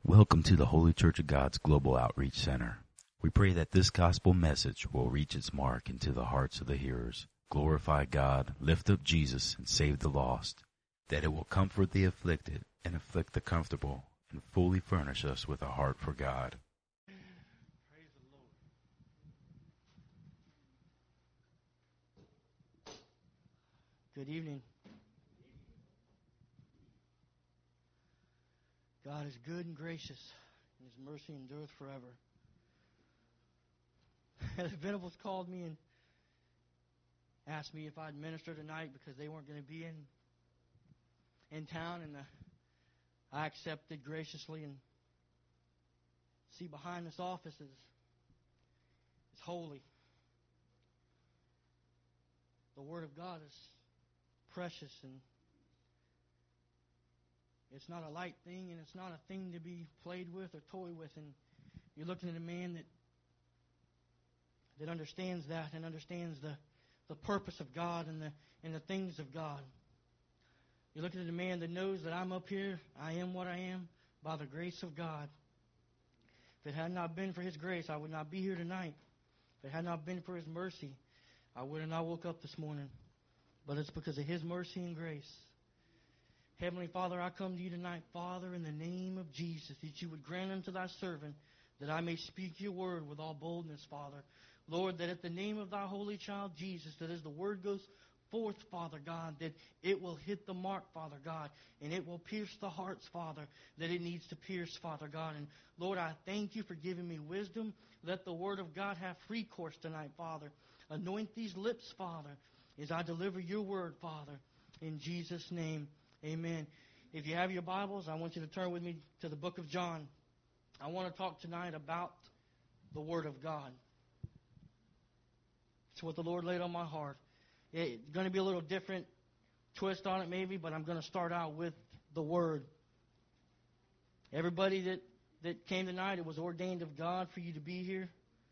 Welcome to the Holy Church of God's Global Outreach Center. We pray that this gospel message will reach its mark into the hearts of the hearers, glorify God, lift up Jesus, and save the lost, that it will comfort the afflicted and afflict the comfortable, and fully furnish us with a heart for God. Praise the Lord. Good evening. God is good and gracious, and His mercy endureth forever. The Venables called me and asked me if I'd minister tonight because they weren't going to be in town, and I accepted graciously. And see, behind this office is holy. The Word of God is precious, and it's not a light thing, and it's not a thing to be played with or toyed with. And you're looking at a man that understands that and understands the purpose of God and the things of God. You're looking at a man that knows that I'm up here, I am what I am by the grace of God. If it had not been for His grace, I would not be here tonight. If it had not been for His mercy, I would have not woke up this morning. But it's because of His mercy and grace. Heavenly Father, I come to You tonight, Father, in the name of Jesus, that You would grant unto Thy servant that I may speak Your word with all boldness, Father. Lord, that at the name of Thy holy child, Jesus, that as the word goes forth, Father God, that it will hit the mark, Father God, and it will pierce the hearts, Father, that it needs to pierce, Father God. And Lord, I thank You for giving me wisdom. Let the word of God have free course tonight, Father. Anoint these lips, Father, as I deliver Your word, Father, in Jesus' name. Amen. If you have your Bibles, I want you to turn with me to the book of John. I want to talk tonight about the Word of God. It's what the Lord laid on my heart. It's going to be a little different twist on it maybe, but I'm going to start out with the Word. Everybody that came tonight, it was ordained of God for you to be here.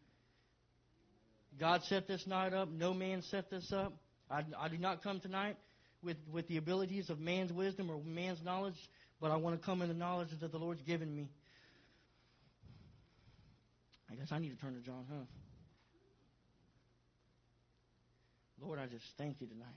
God set this night up. No man set this up. I do not come tonight with the abilities of man's wisdom or man's knowledge, but I want to come in the knowledge that the Lord's given me. I guess I need to turn to John, huh? Lord, I just thank You tonight.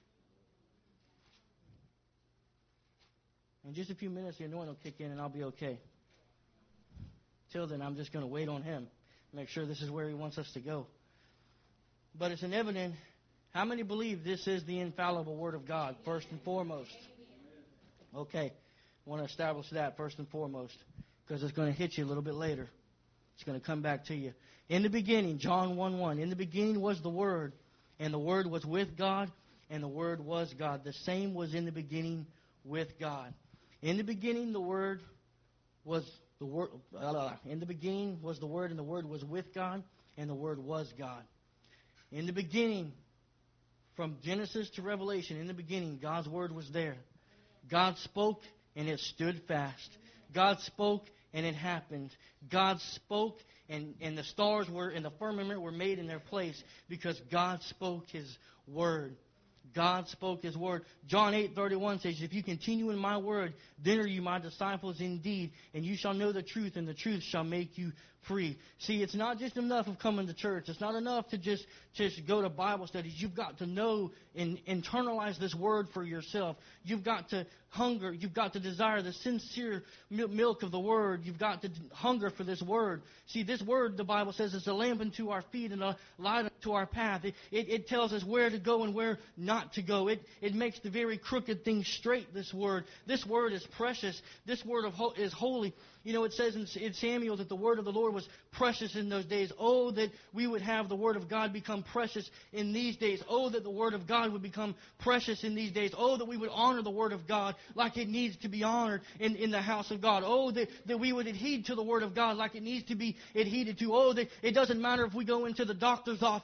In just a few minutes, the anointing will kick in and I'll be okay. Till then, I'm just going to wait on Him, make sure this is where He wants us to go. But it's evident. How many believe this is the infallible Word of God, first and foremost? Okay, I want to establish that first and foremost, because it's going to hit you a little bit later. It's going to come back to you. In the beginning, John 1:1, in the beginning was the Word, and the Word was with God, and the Word was God. The same was in the beginning with God. In the beginning, the Word was the Word. In the beginning was the Word, and the Word was with God, and the Word was God. In the beginning, from Genesis to Revelation, in the beginning, God's Word was there. God spoke, and it stood fast. God spoke, and it happened. God spoke, and the stars were in the firmament were made in their place because God spoke His Word. God spoke His Word. John 8:31 says, if you continue in My Word, then are you My disciples indeed, and you shall know the truth, and the truth shall make you free. See, it's not just enough of coming to church. It's not enough to just go to Bible studies. You've got to know and internalize this Word for yourself. You've got to hunger. You've got to desire the sincere milk of the Word. You've got to hunger for this Word. See, this Word, the Bible says, is a lamp unto our feet and a light unto our path. It tells us where to go and where not to go. It makes the very crooked things straight, this Word. This Word is precious. This Word is holy. You know, it says in Samuel that the word of the Lord was precious in those days. Oh, that we would have the Word of God become precious in these days. Oh, that the Word of God would become precious in these days. Oh, that we would honor the Word of God like it needs to be honored in the house of God. Oh, that we would adhere to the Word of God like it needs to be adhered to. Oh, that it doesn't matter if we go into the doctor's office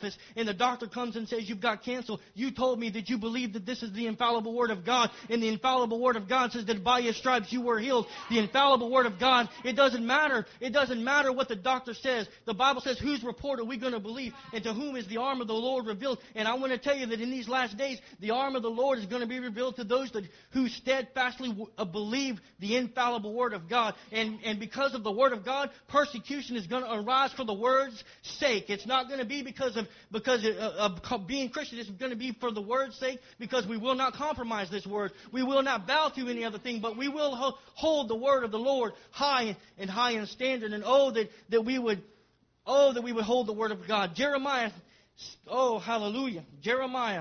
office and the doctor comes and says you've got cancer, you told me that you believe that this is the infallible Word of God, and the infallible Word of God says that by His stripes you were healed. The infallible Word of God, it doesn't matter. It doesn't matter what the doctor says. The Bible says, whose report are we going to believe, and to whom is the arm of the Lord revealed? And I want to tell you that in these last days, the arm of the Lord is going to be revealed to those who steadfastly believe the infallible Word of God. And because of the Word of God, persecution is going to arise for the Word's sake. It's not going to be because of being Christian. It's going to be for the Word's sake, because we will not compromise this Word. We will not bow to any other thing, but we will hold the Word of the Lord high in standard. And that we would hold the Word of God. Jeremiah, oh hallelujah, Jeremiah.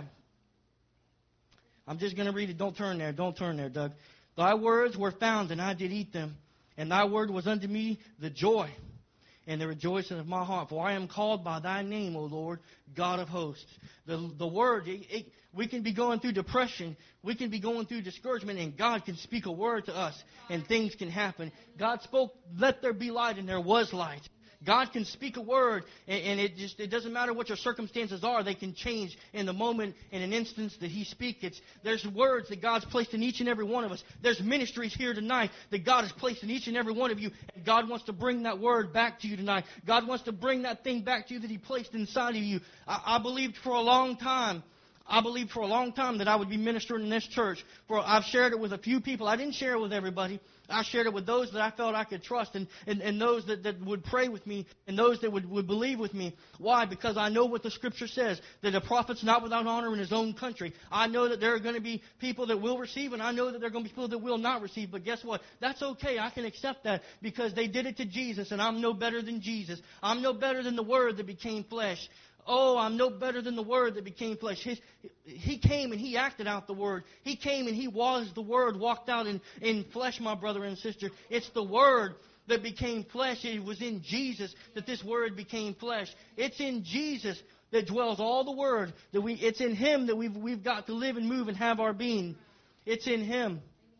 I'm just going to read it. Don't turn there, Doug. Thy words were found, and I did eat them, and thy word was unto me the joy and the rejoicing of my heart. For I am called by thy name, O Lord, God of hosts. The word, we can be going through depression. We can be going through discouragement, and God can speak a word to us, and things can happen. God spoke, let there be light, and there was light. God can speak a word, and it doesn't matter what your circumstances are. They can change in the moment, in an instance that He speaks. There's words that God's placed in each and every one of us. There's ministries here tonight that God has placed in each and every one of you. And God wants to bring that word back to you tonight. God wants to bring that thing back to you that He placed inside of you. I believed for a long time that I would be ministering in this church. I've shared it with a few people. I didn't share it with everybody. I shared it with those that I felt I could trust, and those that would pray with me, and those that would believe with me. Why? Because I know what the Scripture says, that a prophet's not without honor in his own country. I know that there are going to be people that will receive, and I know that there are going to be people that will not receive. But guess what? That's okay. I can accept that, because they did it to Jesus, and I'm no better than Jesus. I'm no better than the Word that became flesh. Oh, I'm no better than the Word that became flesh. He came and He acted out the Word. He came and He was the Word, walked out in flesh, my brother and sister. It's the Word that became flesh. It was in Jesus that this Word became flesh. It's in Jesus that dwells all the Word. It's in Him that we've got to live and move and have our being. It's in Him.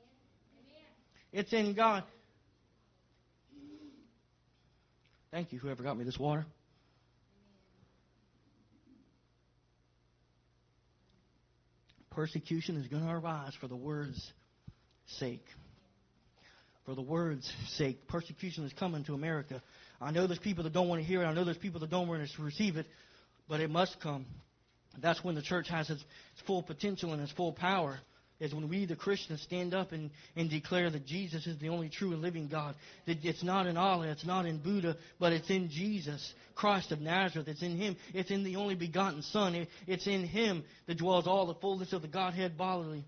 It's in God. Thank you, whoever got me this water. Persecution is going to arise for the Word's sake. For the Word's sake. Persecution is coming to America. I know there's people that don't want to hear it. I know there's people that don't want to receive it. But it must come. That's when the church has its full potential and its full power. Is when we, the Christians, stand up and declare that Jesus is the only true and living God. That it's not in Allah, it's not in Buddha, but it's in Jesus, Christ of Nazareth. It's in Him. It's in the only begotten Son. It's in Him that dwells all the fullness of the Godhead bodily.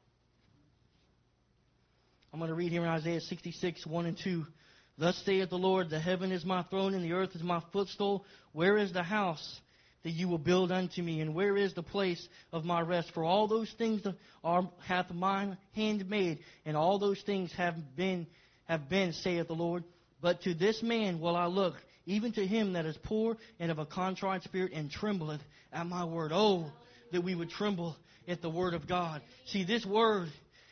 I'm going to read here in Isaiah 66, 1 and 2. Thus saith the Lord, the heaven is my throne and the earth is my footstool. Where is the house that you will build unto me, and where is the place of my rest? For all those things hath mine hand made, and all those things have been, saith the Lord. But to this man will I look, even to him that is poor and of a contrite spirit, and trembleth at my word. Oh, that we would tremble at the word of God. See, this word,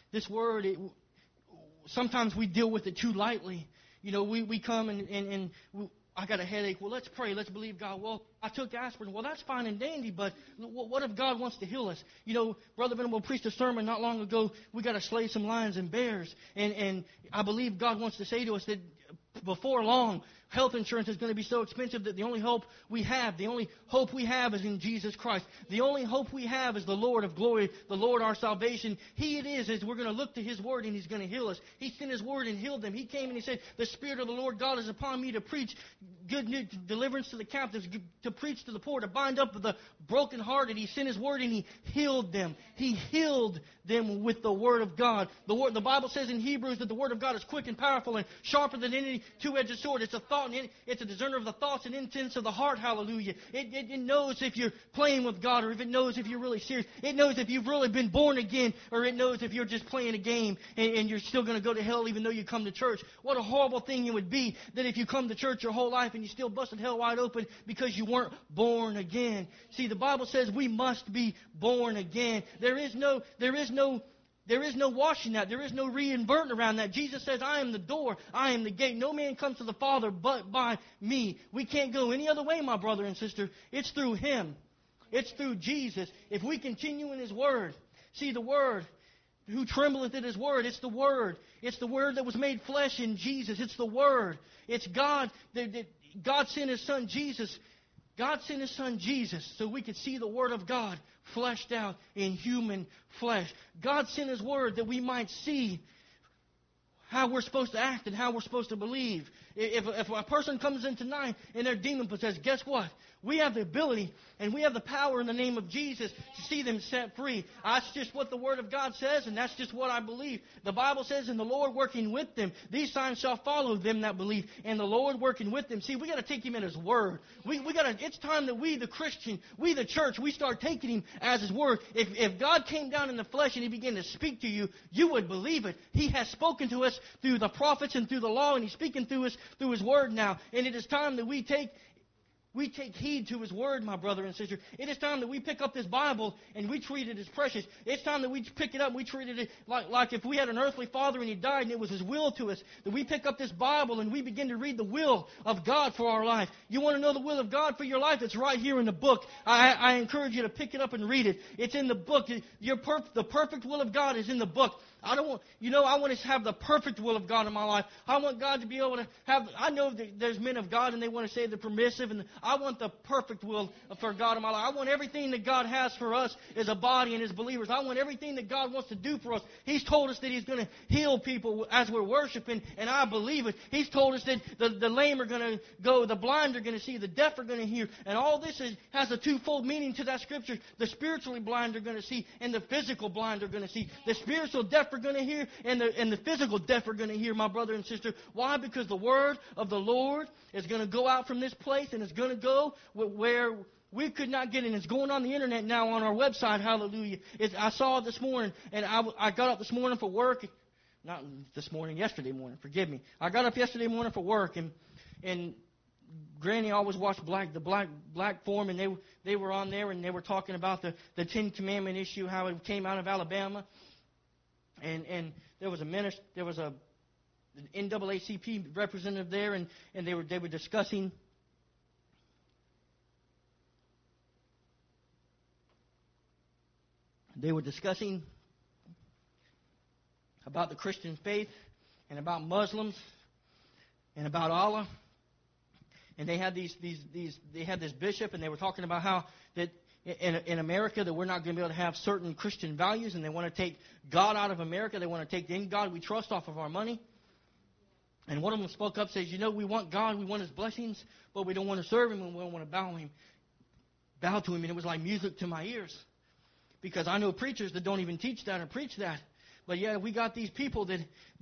sometimes we deal with it too lightly. You know, we come and I got a headache. Well, let's pray. Let's believe God. Well, I took aspirin. Well, that's fine and dandy, but what if God wants to heal us? You know, Brother Venable preached a sermon not long ago. We got to slay some lions and bears. And I believe God wants to say to us that before long, health insurance is going to be so expensive that the only hope we have is in Jesus Christ. The only hope we have is the Lord of glory, the Lord our salvation. He it is we're going to look to His word and He's going to heal us. He sent His word and healed them. He came and He said, the Spirit of the Lord God is upon me to preach good news, deliverance to the captives, to preach to the poor, to bind up the brokenhearted. He sent His word and He healed them. He healed them with the word of God. The Bible says in Hebrews that the word of God is quick and powerful and sharper than any two-edged sword. It's a thought, and it's a discerner of the thoughts and intents of the heart. Hallelujah. It knows if you're playing with God, or if it knows if you're really serious. It knows if you've really been born again, or it knows if you're just playing a game and you're still going to go to hell even though you come to church. What a horrible thing it would be that if you come to church your whole life and you still busted hell wide open because you weren't born again. See, the Bible says we must be born again. There is no There is no washing that. There is no reinverting around that. Jesus says, I am the door. I am the gate. No man comes to the Father but by me. We can't go any other way, my brother and sister. It's through Him. It's through Jesus. If we continue in His Word. See, the Word, who trembleth at His Word. It's the Word. It's the Word that was made flesh in Jesus. It's the Word. It's God. God sent His Son Jesus. God sent His Son Jesus so we could see the Word of God fleshed out in human flesh. God sent His Word that we might see how we're supposed to act and how we're supposed to believe. If a person comes in tonight and they're demon-possessed, guess what? We have the ability and we have the power in the name of Jesus to see them set free. That's just what the Word of God says, and that's just what I believe. The Bible says, and the Lord working with them, these signs shall follow them that believe, and the Lord working with them. See, we got to take Him at His Word. It's time that we, the Christian, we, the church, we start taking Him as His Word. If God came down in the flesh and He began to speak to you, you would believe it. He has spoken to us through the prophets and through the law, and He's speaking through us through His Word now. And it is time that we take heed to His Word, my brother and sister. It is time that we pick up this Bible and we treat it as precious. It's time that we pick it up and we treat it like if we had an earthly father and he died and it was His will to us, that we pick up this Bible and we begin to read the will of God for our life. You want to know the will of God for your life? It's right here in the book. I encourage you to pick it up and read it. It's in the book. The perfect will of God is in the book. I want to have the perfect will of God in my life. I want God to be able to have, I know that there's men of God and they want to say they're permissive, and I want the perfect will for God in my life. I want everything that God has for us as a body and as believers. I want everything that God wants to do for us. He's told us that He's going to heal people as we're worshiping, and I believe it. He's told us that the lame are going to go, the blind are going to see, the deaf are going to hear, and all this has a twofold meaning to that scripture. The spiritually blind are going to see, and the physical blind are going to see. The spiritual deaf are going to hear, and the physical deaf are going to hear, my brother and sister. Why? Because the word of the Lord is going to go out from this place, and it's going to go where we could not get in. It's going on the internet now on our website. Hallelujah. I saw it this morning, and I got up this morning for work. Not this morning, yesterday morning. Forgive me. I got up yesterday morning for work, and Granny always watched the black forum, and they were on there, and they were talking about the Ten Commandment issue, how it came out of Alabama. And there was an NAACP representative there, and they were discussing about the Christian faith and about Muslims and about Allah. And they had they had this bishop, and they were talking about how that in America that we're not going to be able to have certain Christian values, and they want to take God out of America. They want to take the in God we trust off of our money. And one of them spoke up, says, we want God, we want His blessings, but we don't want to serve Him, and we don't want to bow to Him. And it was like music to my ears, because I know preachers that don't even teach that or preach that. But yeah, we got these people that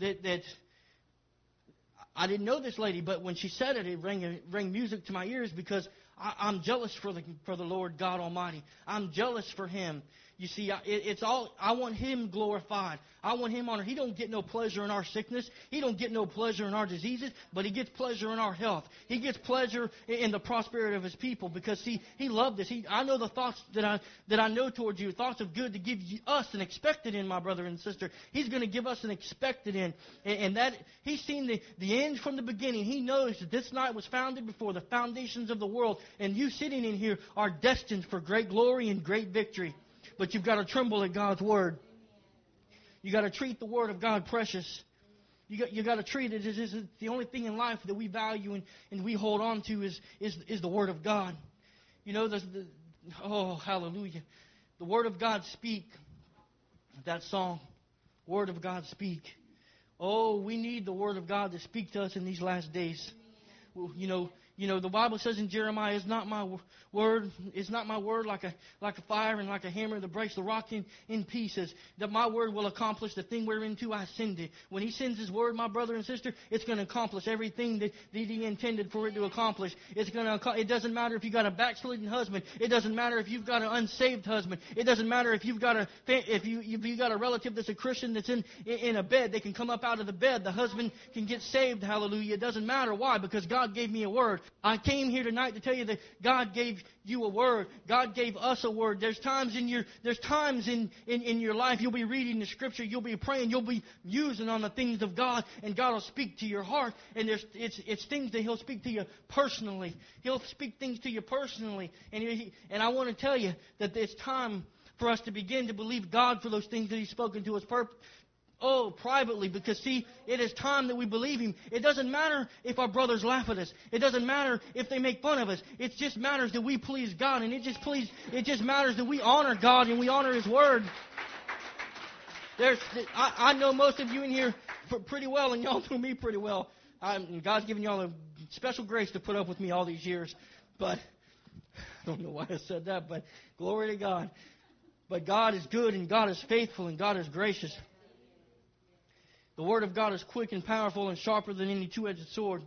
I didn't know this lady, but when she said it, it rang music to my ears, because I'm jealous for the Lord God Almighty. I'm jealous for Him. You see, I want Him glorified. I want Him honored. He don't get no pleasure in our sickness. He don't get no pleasure in our diseases, but He gets pleasure in our health. He gets pleasure in the prosperity of His people, because see, He loved us. I know the thoughts that I know towards you, thoughts of good to give us an expected end, my brother and sister. He's going to give us an expected end, and that He's seen the end from the beginning. He knows that this night was founded before the foundations of the world, and you sitting in here are destined for great glory and great victory. But you've got to tremble at God's Word. You got to treat the Word of God precious. You got to treat it as the only thing in life that we value and we hold on to is the Word of God. Oh, hallelujah. The Word of God speak. That song, Word of God speak. Oh, we need the Word of God to speak to us in these last days. Well, the Bible says in Jeremiah, "Is not my word like a fire and like a hammer that breaks the rock in pieces? That my word will accomplish the thing whereinto I send it." When He sends His word, my brother and sister, it's going to accomplish everything that He intended for it to accomplish. It doesn't matter if you got a backslidden husband. It doesn't matter if you've got an unsaved husband. It doesn't matter if you've got a relative that's a Christian that's in a bed. They can come up out of the bed. The husband can get saved. Hallelujah. It doesn't matter. Why? Because God gave me a word. I came here tonight to tell you that God gave you a word. God gave us a word. There's times in your life you'll be reading the Scripture, you'll be praying, you'll be musing on the things of God, and God will speak to your heart. And it's things that He'll speak to you personally. He'll speak things to you personally. And I want to tell you that it's time for us to begin to believe God for those things that He's spoken to us privately, because see, it is time that we believe Him. It doesn't matter if our brothers laugh at us. It doesn't matter if they make fun of us. It just matters that we please God, and it just matters that we honor God and we honor His Word. I know most of you in here pretty well, and y'all know me pretty well. God's given y'all a special grace to put up with me all these years, but I don't know why I said that, but glory to God. But God is good, and God is faithful, and God is gracious. The Word of God is quick and powerful and sharper than any two-edged sword.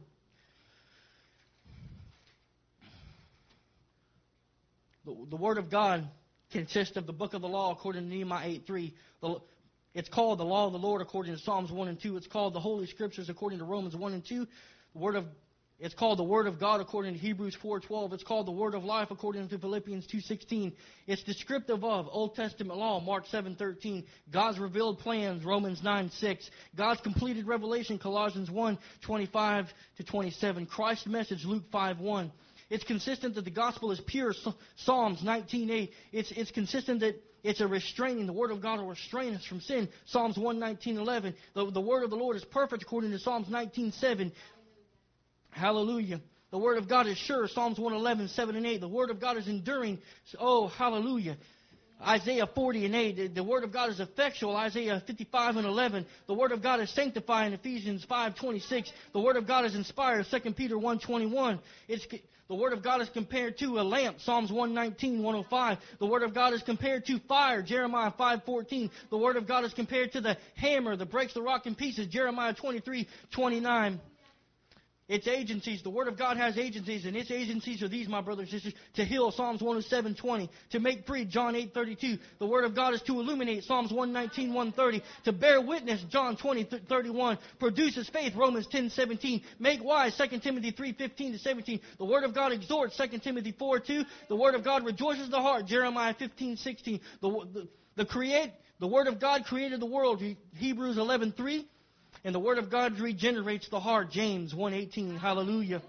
The Word of God consists of the book of the law according to Nehemiah 8:3. It's called the law of the Lord according to Psalms 1 and 2. It's called the Holy Scriptures according to Romans 1 and 2. It's called the Word of God according to Hebrews 4:12. It's called the Word of Life according to Philippians 2:16. It's descriptive of Old Testament law, Mark 7:13. God's revealed plans, Romans 9:6. God's completed revelation, Colossians 1:25-27. Christ's message, Luke 5:1. It's consistent that the gospel is pure, Psalms 19:8. It's consistent that it's a restraining. The Word of God will restrain us from sin, Psalms 119:11. The Word of the Lord is perfect according to Psalms 19:7. Hallelujah. The Word of God is sure, Psalms 111:7 and 8. The Word of God is enduring. Oh, hallelujah. Isaiah 40:8. The Word of God is effectual, Isaiah 55:11. The Word of God is sanctifying, Ephesians 5:26. The Word of God is inspired, 2 Peter 1:21. The Word of God is compared to a lamp, Psalms 119:105. The Word of God is compared to fire, Jeremiah 5:14. The Word of God is compared to the hammer that breaks the rock in pieces, Jeremiah 23:29. Its agencies, the Word of God has agencies, and its agencies are these, my brothers and sisters: to heal, Psalms 107:20; to make free, John 8:32. The Word of God is to illuminate, Psalms 119:130; to bear witness, John 20:31; produces faith, Romans 10:17; make wise, 2 Timothy 3:15-17. The Word of God exhorts, 2 Timothy 4:2. The Word of God rejoices the heart, Jeremiah 15:16. The Word of God created the world, Hebrews 11:3. And the Word of God regenerates the heart, James 1:18. Hallelujah.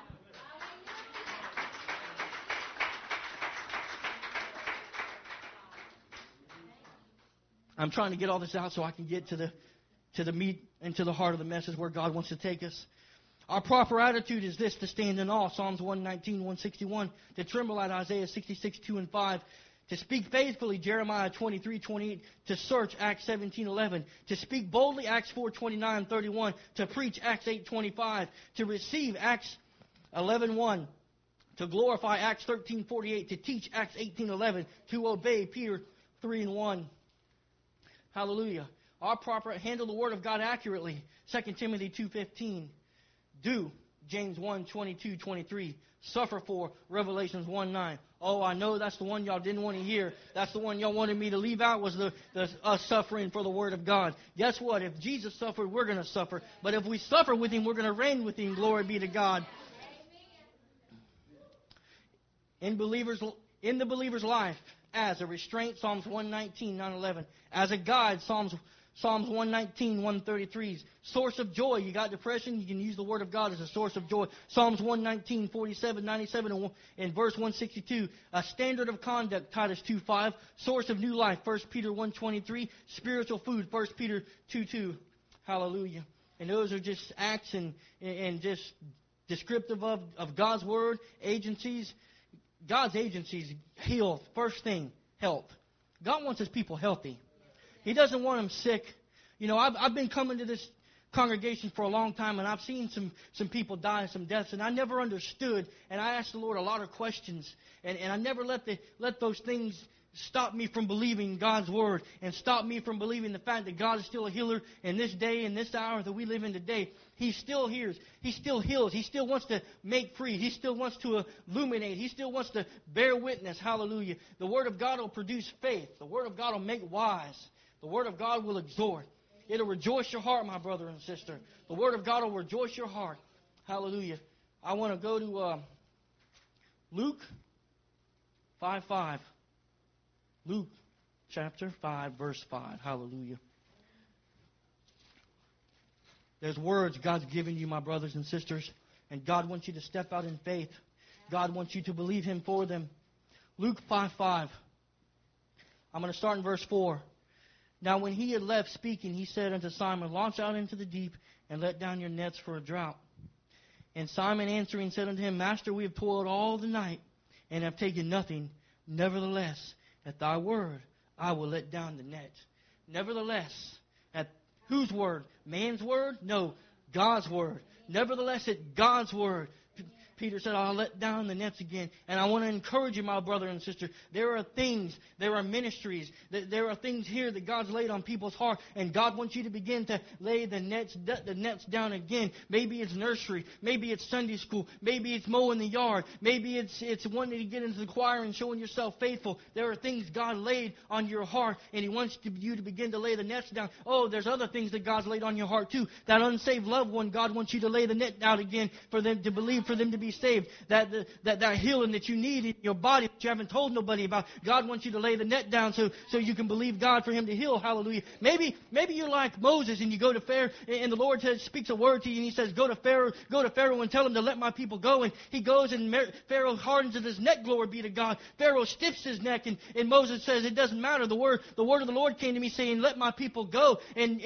I'm trying to get all this out so I can get to the meat and to the heart of the message where God wants to take us. Our proper attitude is this: to stand in awe, Psalms 119, 161. To tremble at Isaiah 66, 2 and 5. To speak faithfully, Jeremiah 23:28. To search, Acts 17:11. To speak boldly, Acts 4:29-31. To preach, Acts 8:25. To receive, Acts 11:1. To glorify, Acts 13:48. To teach, Acts 18:11. To obey, Peter 3:1. Hallelujah. Our proper handle the Word of God accurately, 2 Timothy 2:15. Do, James 1:22-23. Suffer for, Revelations 1:9. Oh, I know that's the one y'all didn't want to hear. That's the one y'all wanted me to leave out, was us suffering for the Word of God. Guess what? If Jesus suffered, we're going to suffer. But if we suffer with Him, we're going to reign with Him. Glory be to God. In the believer's life, as a restraint, Psalms 119, 9-11. As a guide, Psalms 119, 133. Source of joy. You got depression, you can use the Word of God as a source of joy. Psalms 119, 47, 97, and verse 162. A standard of conduct, Titus 2:5. Source of new life, 1 Peter 1:23. Spiritual food, 1 Peter 2:2. Hallelujah. And those are just acts and just descriptive of God's Word, agencies. God's agencies heal. First thing, health. God wants His people healthy. He doesn't want them sick. You know, I've been coming to this congregation for a long time, and I've seen some people die, some deaths, and I never understood. And I asked the Lord a lot of questions, and I never let those things stop me from believing God's Word, and stop me from believing the fact that God is still a healer in this day, in this hour that we live in today. He still hears. He still heals. He still wants to make free. He still wants to illuminate. He still wants to bear witness. Hallelujah. The Word of God will produce faith. The Word of God will make wise. The Word of God will exhort. It'll rejoice your heart, my brother and sister. The Word of God will rejoice your heart. Hallelujah. I want to go to Luke 5:5. Luke chapter 5, verse 5. Hallelujah. There's words God's given you, my brothers and sisters, and God wants you to step out in faith. God wants you to believe Him for them. Luke 5:5. I'm going to start in verse 4. Now when He had left speaking, He said unto Simon, Launch out into the deep, and let down your nets for a draught. And Simon answering said unto Him, Master, we have toiled all the night, and have taken nothing. Nevertheless, at Thy word, I will let down the net. Nevertheless, at whose word? Man's word? No, God's word. Nevertheless, at God's word. Peter said, I'll let down the nets again. And I want to encourage you, my brother and sister. There are things, there are ministries, there are things here that God's laid on people's heart. And God wants you to begin to lay the nets down again. Maybe it's nursery. Maybe it's Sunday school. Maybe it's mowing the yard. Maybe it's wanting to get into the choir and showing yourself faithful. There are things God laid on your heart, and He wants you to begin to lay the nets down. Oh, there's other things that God's laid on your heart too. That unsaved loved one, God wants you to lay the net out again for them to believe, for them to be saved. That healing that you need in your body that you haven't told nobody about, God wants you to lay the net down so you can believe God for Him to heal. Hallelujah. Maybe you're like Moses and you go to Pharaoh and the Lord speaks a word to you and He says, go to Pharaoh and tell him to let my people go. And he goes and Pharaoh hardens his neck, glory be to God. Pharaoh stiffs his neck and Moses says, it doesn't matter. The word of the Lord came to me saying, let my people go.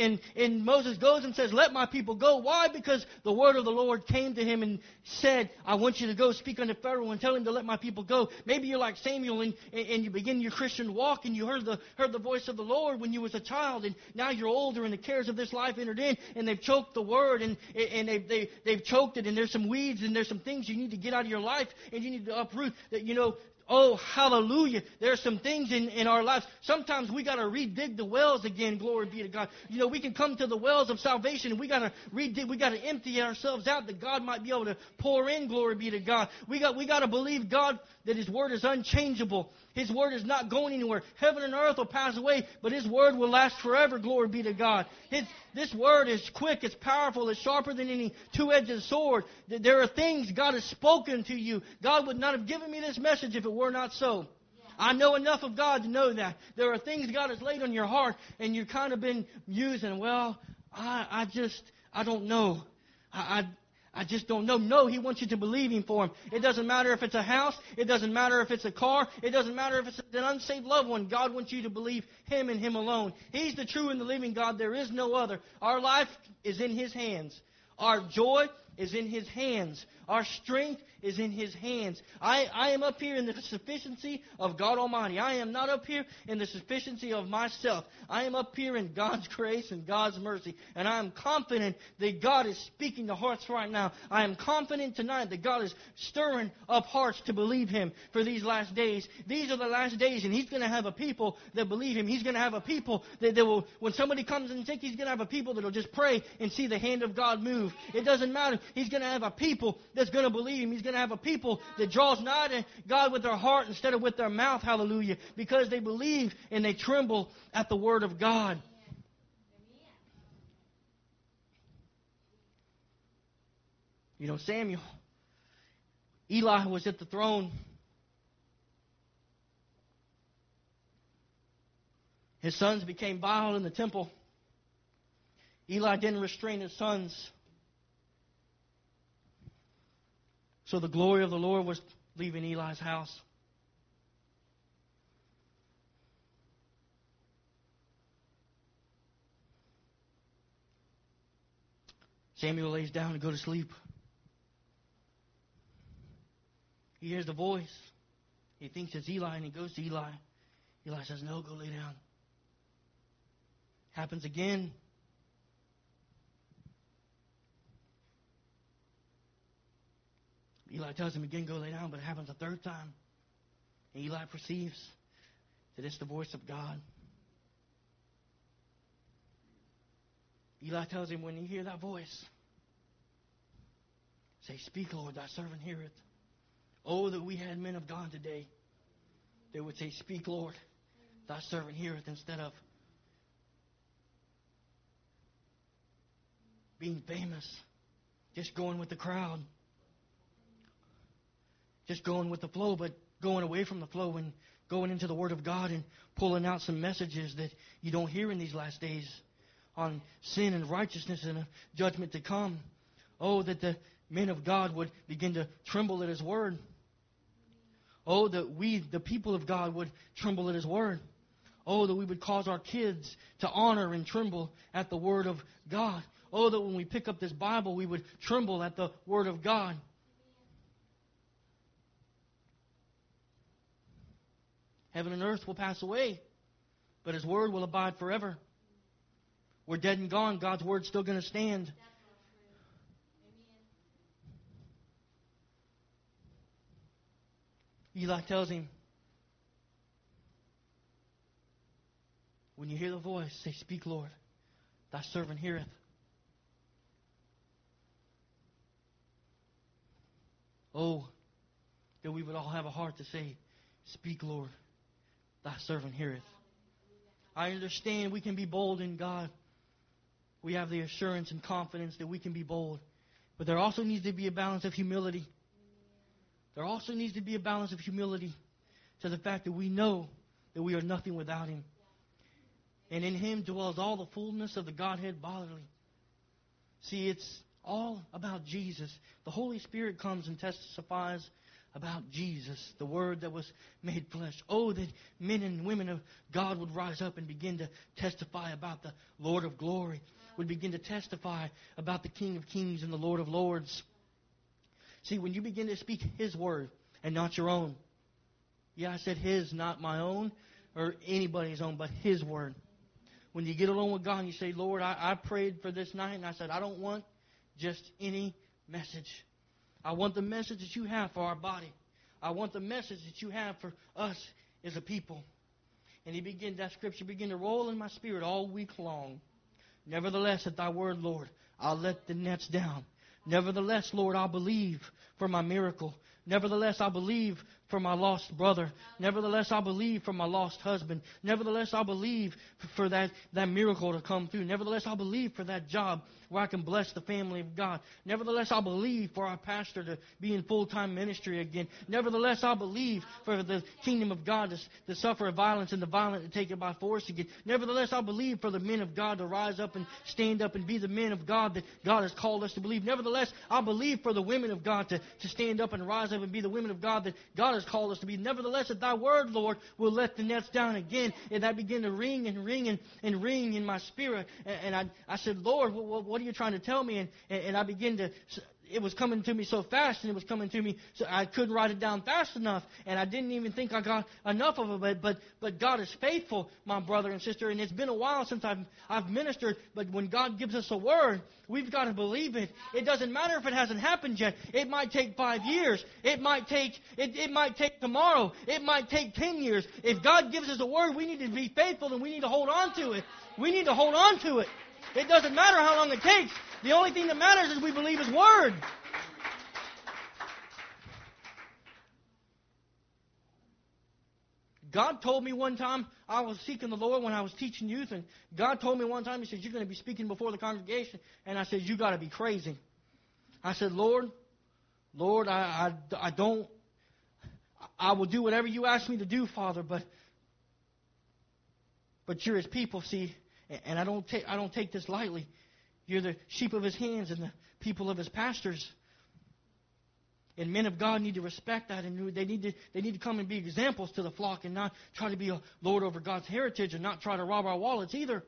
And Moses goes and says, let my people go. Why? Because the word of the Lord came to him and said, I want you to go speak unto Pharaoh and tell him to let my people go. Maybe you're like Samuel and you begin your Christian walk and you heard the voice of the Lord when you was a child, and now you're older and the cares of this life entered in, and they've choked the word and they've choked it, and there's some weeds and there's some things you need to get out of your life and you need to uproot that, Oh, hallelujah. There are some things in our lives. Sometimes we got to redig the wells again, glory be to God. We can come to the wells of salvation and we got to redig, we got to empty ourselves out that God might be able to pour in, glory be to God. We got to believe God that His word is unchangeable. His word is not going anywhere. Heaven and earth will pass away, but His word will last forever, glory be to God. This word is quick, it's powerful, it's sharper than any two-edged sword. There are things God has spoken to you. God would not have given me this message if it were not so. I know enough of God to know that. There are things God has laid on your heart, and you've kind of been using, I don't know. I just don't know. No, He wants you to believe Him for Him. It doesn't matter if it's a house. It doesn't matter if it's a car. It doesn't matter if it's an unsaved loved one. God wants you to believe Him and Him alone. He's the true and the living God. There is no other. Our life is in His hands. Our joy is in His hands. Our strength is in His hands. I am up here in the sufficiency of God Almighty. I am not up here in the sufficiency of myself. I am up here in God's grace and God's mercy. And I am confident that God is speaking to hearts right now. I am confident tonight that God is stirring up hearts to believe Him for these last days. These are the last days, and He's going to have a people that believe Him. He's going to have a people that will, when somebody comes and sick, He's going to have a people that will just pray and see the hand of God move. It doesn't matter. He's going to have a people that's going to believe Him. He's going to have a people that draws nigh to God with their heart instead of with their mouth, hallelujah, because they believe and they tremble at the word of God. Samuel, Eli was at the throne. His sons became vile in the temple. Eli didn't restrain his sons. So the glory of the Lord was leaving Eli's house. Samuel lays down to go to sleep. He hears the voice. He thinks it's Eli, and he goes to Eli. Eli says, no, go lay down. Happens again. Eli tells him again, go lay down, but it happens a third time. And Eli perceives that it's the voice of God. Eli tells him, when you hear that voice, say, speak, Lord, thy servant heareth. Oh, that we had men of God today that would say, speak, Lord, thy servant heareth, instead of being famous, just going with the crowd. just going with the flow, but going away from the flow and going into the Word of God and pulling out some messages that you don't hear in these last days on sin and righteousness and a judgment to come. Oh, that the men of God would begin to tremble at His Word. Oh, that we, the people of God, would tremble at His Word. Oh, that we would cause our kids to honor and tremble at the Word of God. Oh, that when we pick up this Bible, we would tremble at the Word of God. Heaven and earth will pass away, but His Word will abide forever. We're dead and gone. God's Word's still going to stand. Eli tells him, when you hear the voice, say, "Speak, Lord, thy servant heareth." Oh, that we would all have a heart to say, "Speak, Lord, thy servant heareth." I understand we can be bold in God. We have the assurance and confidence that we can be bold. But there also needs to be a balance of humility. There also needs to be a balance of humility to the fact that we know that we are nothing without Him. And in Him dwells all the fullness of the Godhead bodily. See, it's all about Jesus. The Holy Spirit comes and testifies about Jesus, the Word that was made flesh. Oh, that men and women of God would rise up and begin to testify about the Lord of glory, would begin to testify about the King of kings and the Lord of lords. See, when you begin to speak His Word and not your own. Yeah, I said His, not my own or anybody's own, but His Word. When you get alone with God and you say, "Lord, I prayed for this night," and I said, "I don't want just any message. I want the message that you have for our body. I want the message that you have for us as a people." And that scripture began to roll in my spirit all week long. "Nevertheless, at thy word, Lord, I'll let the nets down. Nevertheless, Lord, I'll believe for my miracle. Nevertheless, I'll believe for my lost brother. Nevertheless, I'll believe for my lost husband. Nevertheless, I'll believe for that miracle to come through. Nevertheless, I'll believe for that job where I can bless the family of God. Nevertheless, I'll believe for our pastor to be in full-time ministry again. Nevertheless, I'll believe for the kingdom of God to suffer violence and the violent to take it by force again. Nevertheless, I'll believe for the men of God to rise up and stand up and be the men of God that God has called us to believe. Nevertheless, I'll believe for the women of God to stand up and rise up and be the women of God that God has called us to be. Nevertheless, at thy word, Lord, will let the nets down again." And that began to ring and ring and ring in my spirit. And I said, "Lord, what are you trying to tell me?" And I began to... It was coming to me so fast, and it was coming to me so I couldn't write it down fast enough, and I didn't even think I got enough of it. But God is faithful, my brother and sister, and it's been a while since I've ministered. But when God gives us a word, we've got to believe it. It doesn't matter if it hasn't happened yet. It might take 5 years. It might take tomorrow. It might take 10 years. If God gives us a word, we need to be faithful, and we need to hold on to it. We need to hold on to it. It doesn't matter how long it takes. The only thing that matters is we believe His Word. God told me one time, I was seeking the Lord when I was teaching youth, and God told me one time, He said, "You're going to be speaking before the congregation." And I said, "You got to be crazy." I said, Lord, I will do whatever you ask me to do, Father, but you're His people, see, and I don't take this lightly. You're the sheep of His hands and the people of His pastures. And men of God need to respect that, and they need to come and be examples to the flock, and not try to be a lord over God's heritage, and not try to rob our wallets either.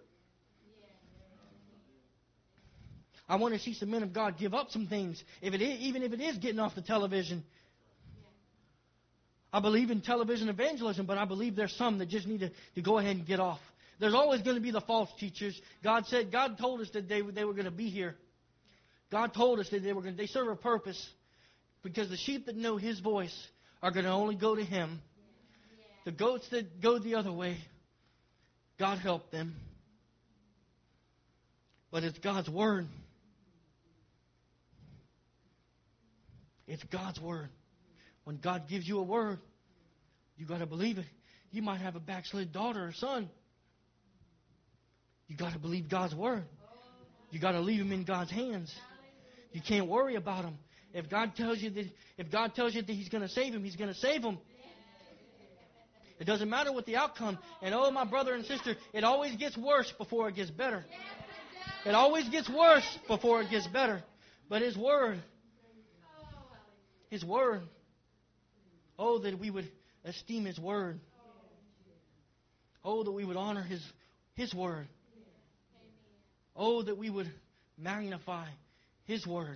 I want to see some men of God give up some things, even if it is getting off the television. I believe in television evangelism, but I believe there's some that just need to go ahead and get off. There's always going to be the false teachers. God told us that they were going to be here. God told us that they serve a purpose, because the sheep that know His voice are going to only go to Him. The goats that go the other way, God help them. But it's God's Word. It's God's Word. When God gives you a word, you got to believe it. You might have a backslid daughter or son. You got to believe God's Word. You got to leave them in God's hands. You can't worry about them. If God tells you that He's going to save him, He's going to save him. It doesn't matter what the outcome. And oh, my brother and sister, it always gets worse before it gets better. It always gets worse before it gets better. But His Word, oh, that we would esteem His Word. Oh, that we would honor His Word. Oh, that we would magnify His Word.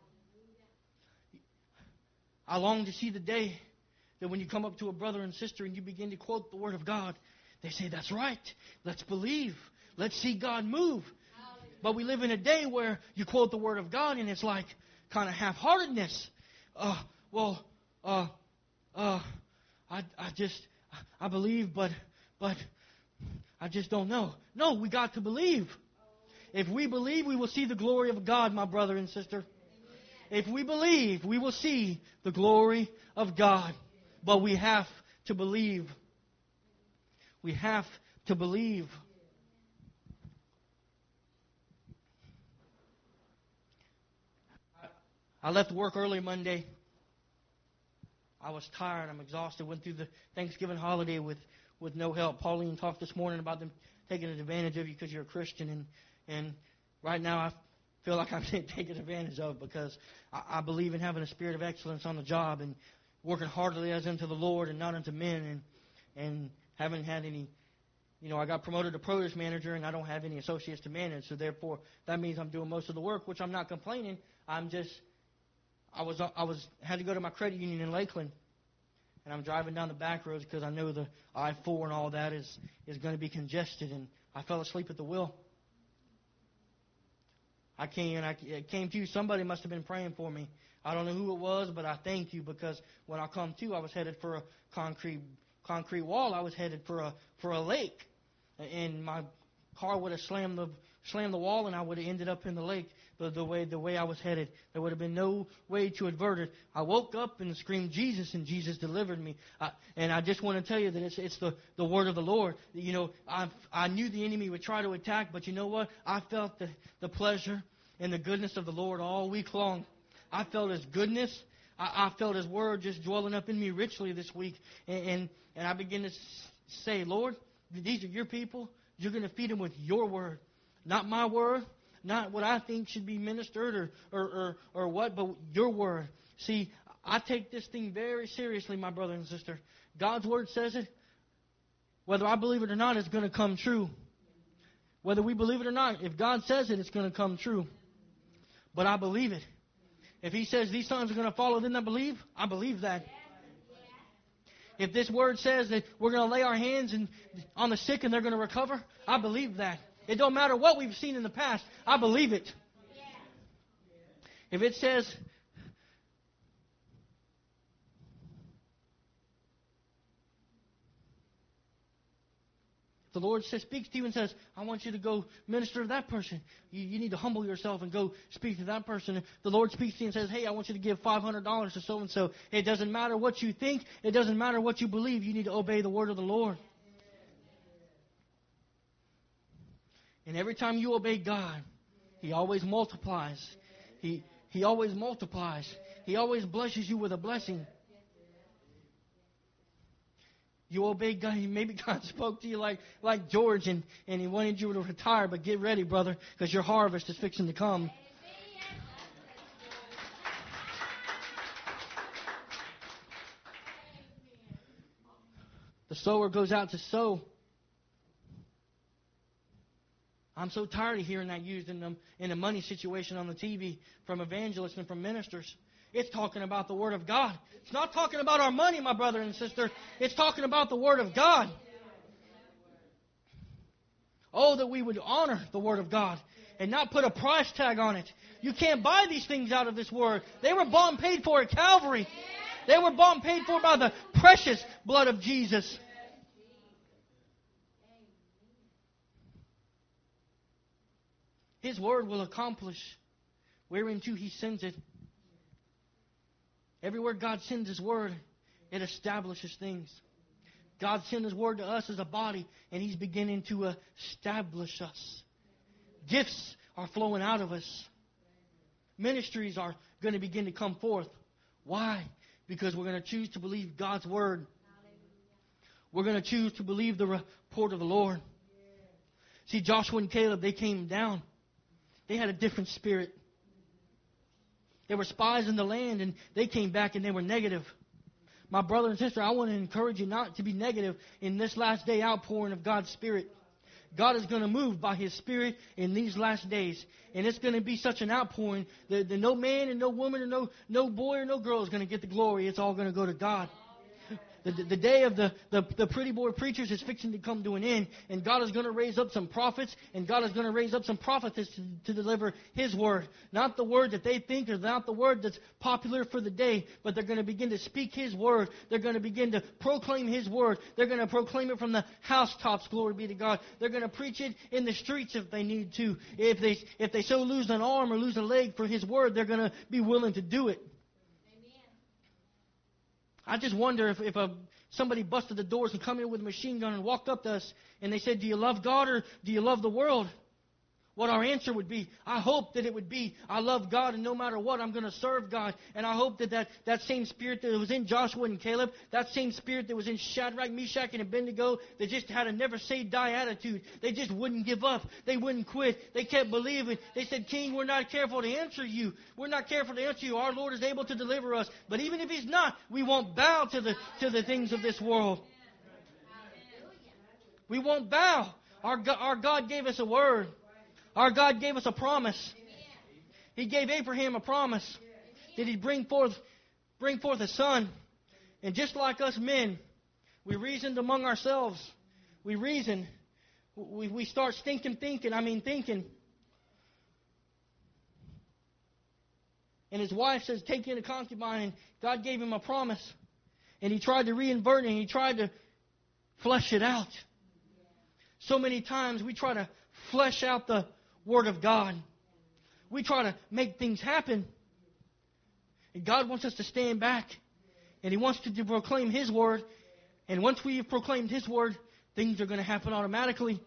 I long to see the day that when you come up to a brother and sister and you begin to quote the Word of God, they say, that's right. Let's believe. Let's see God move. But we live in a day where you quote the Word of God and it's like kind of half-heartedness. I believe, but I just don't know. No, we got to believe. If we believe, we will see the glory of God, my brother and sister. If we believe, we will see the glory of God. But we have to believe. We have to believe. I left work early Monday. I was tired. I'm exhausted. Went through the Thanksgiving holiday with no help. Pauline talked this morning about them taking advantage of you because you're a Christian. And right now I feel like I'm being taken advantage of because I believe in having a spirit of excellence on the job and working heartily as unto the Lord and not unto men. And haven't had any, I got promoted to produce manager and I don't have any associates to manage. So therefore, that means I'm doing most of the work, which I'm not complaining. I had to go to my credit union in Lakeland. And I'm driving down the back roads because I know the I-4 and all that is going to be congested. And I fell asleep at the wheel. I came to. Somebody must have been praying for me. I don't know who it was, but I thank you because when I come to, I was headed for a concrete wall. I was headed for a lake, and my car would have slammed the wall, and I would have ended up in the lake. The way I was headed, there would have been no way to avert it. I woke up and screamed Jesus, and Jesus delivered me. And I just want to tell you that it's the word of the Lord. I knew the enemy would try to attack, but you know what? I felt the pleasure and the goodness of the Lord all week long. I felt His goodness. I felt His word just dwelling up in me richly this week. And I began to say, Lord, these are your people. You're going to feed them with your word, not my word. Not what I think should be ministered or what, but your word. See, I take this thing very seriously, my brother and sister. God's word says it. Whether I believe it or not, it's going to come true. Whether we believe it or not, if God says it, it's going to come true. But I believe it. If He says these sons are going to follow them that believe, I believe that. If this word says that we're going to lay our hands on the sick and they're going to recover, I believe that. It don't matter what we've seen in the past. I believe it. If it says, the Lord speaks to you and says, I want you to go minister to that person. You need to humble yourself and go speak to that person. If the Lord speaks to you and says, hey, I want you to give $500 to so-and-so. It doesn't matter what you think. It doesn't matter what you believe. You need to obey the word of the Lord. And every time you obey God, He always multiplies. He always multiplies. He always blesses you with a blessing. You obey God. Maybe God spoke to you like George and He wanted you to retire, but get ready, brother, because your harvest is fixing to come. The sower goes out to sow. I'm so tired of hearing that used in a money situation on the TV from evangelists and from ministers. It's talking about the Word of God. It's not talking about our money, my brother and sister. It's talking about the Word of God. Oh, that we would honor the Word of God and not put a price tag on it. You can't buy these things out of this Word. They were bought and paid for at Calvary. They were bought and paid for by the precious blood of Jesus. His word will accomplish whereunto He sends it. Everywhere God sends His word, it establishes things. God sent His word to us as a body, and He's beginning to establish us. Gifts are flowing out of us. ministries are going to begin to come forth. Why? Because we're going to choose to believe God's word. We're going to choose to believe the report of the Lord. See, Joshua and Caleb, they came down. They had a different spirit. They were spies in the land, and they came back and they were negative. My brother and sister, I want to encourage you not to be negative in this last day outpouring of God's Spirit. God is going to move by His Spirit in these last days. And it's going to be such an outpouring that no man and no woman and no boy or no girl is going to get the glory. It's all going to go to God. The day of the pretty boy preachers is fixing to come to an end. And God is going to raise up some prophets. And God is going to raise up some prophetess to deliver His word. Not the word that they think or not the word that's popular for the day. But they're going to begin to speak His word. They're going to begin to proclaim His word. They're going to proclaim it from the housetops, glory be to God. They're going to preach it in the streets if they need to. If they so lose an arm or lose a leg for His word, they're going to be willing to do it. I just wonder if somebody busted the doors and come in with a machine gun and walked up to us and they said, do you love God or do you love the world? What our answer would be. I hope that it would be, I love God and no matter what, I'm going to serve God. And I hope that same spirit that was in Joshua and Caleb, that same spirit that was in Shadrach, Meshach, and Abednego, they just had a never say die attitude. They just wouldn't give up. They wouldn't quit. They kept believing. They said, King, we're not careful to answer you. We're not careful to answer you. Our Lord is able to deliver us. But even if He's not, we won't bow to the things of this world. We won't bow. Our God gave us a word. Our God gave us a promise. He gave Abraham a promise that He'd bring forth a son. And just like us men, we reasoned among ourselves. We reason. We start thinking. And his wife says, take in a concubine. And God gave him a promise. And he tried to reinvert it. And he tried to flesh it out. So many times we try to flesh out the Word of God. We try to make things happen. And God wants us to stand back. And He wants to proclaim His Word. And once we have proclaimed His Word, things are going to happen automatically.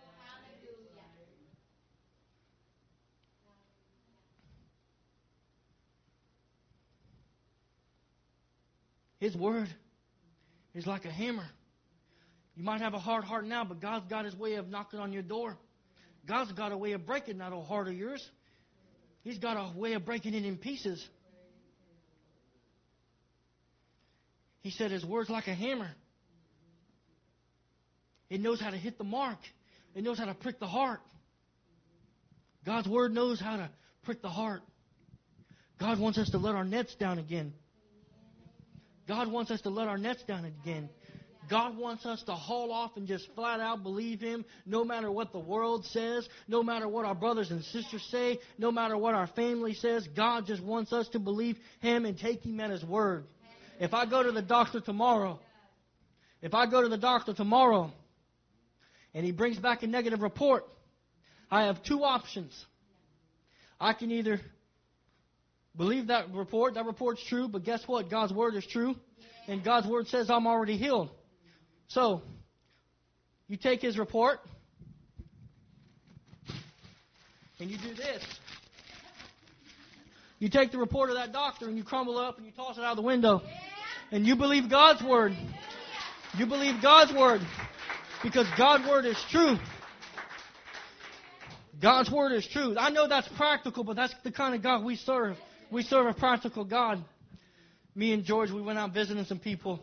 His Word is like a hammer. You might have a hard heart now, but God's got His way of knocking on your door. God's got a way of breaking that old heart of yours. He's got a way of breaking it in pieces. He said His Word's like a hammer. It knows how to hit the mark. It knows how to prick the heart. God's Word knows how to prick the heart. God wants us to let our nets down again. God wants us to let our nets down again. God wants us to haul off and just flat out believe Him no matter what the world says, no matter what our brothers and sisters say, no matter what our family says. God just wants us to believe Him and take Him at His word. If I go to the doctor tomorrow and he brings back a negative report, I have two options. I can either believe that report's true, but guess what? God's word is true, and God's word says I'm already healed. So, you take His report, and you do this. You take the report of that doctor, and you crumble it up, and you toss it out the window. And you believe God's word. You believe God's word, because God's word is true. God's word is true. I know that's practical, but that's the kind of God we serve. We serve a practical God. Me and George, we went out visiting some people.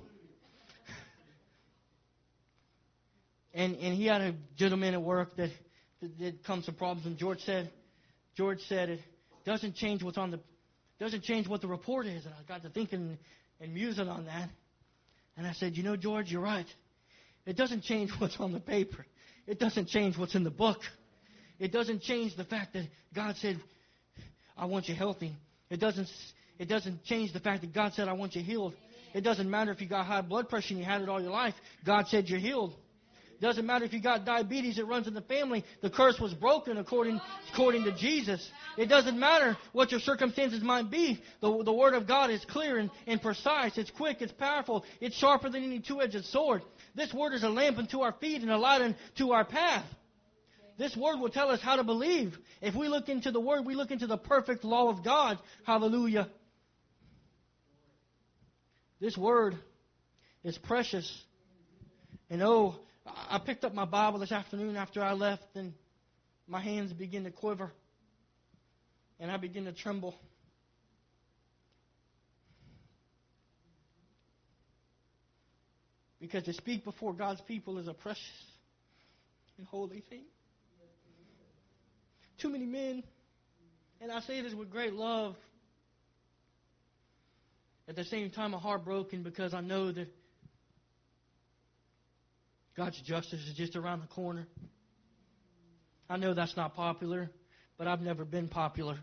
And he had a gentleman at work that did come some problems. And George said it doesn't change what the report is. And I got to thinking and musing on that. And I said, George, you're right. It doesn't change what's on the paper. It doesn't change what's in the book. It doesn't change the fact that God said, I want you healthy. It doesn't change the fact that God said, I want you healed. It doesn't matter if you got high blood pressure and you had it all your life. God said you're healed. It doesn't matter if you got diabetes, it runs in the family. The curse was broken according to Jesus. It doesn't matter what your circumstances might be. The Word of God is clear and precise. It's quick. It's powerful. It's sharper than any two-edged sword. This Word is a lamp unto our feet and a light unto our path. This Word will tell us how to believe. If we look into the Word, we look into the perfect law of God. Hallelujah. This Word is precious. And I picked up my Bible this afternoon after I left, and my hands began to quiver. And I began to tremble. Because to speak before God's people is a precious and holy thing. Too many men, and I say this with great love, at the same time I'm heartbroken because I know that God's justice is just around the corner. I know that's not popular, but I've never been popular.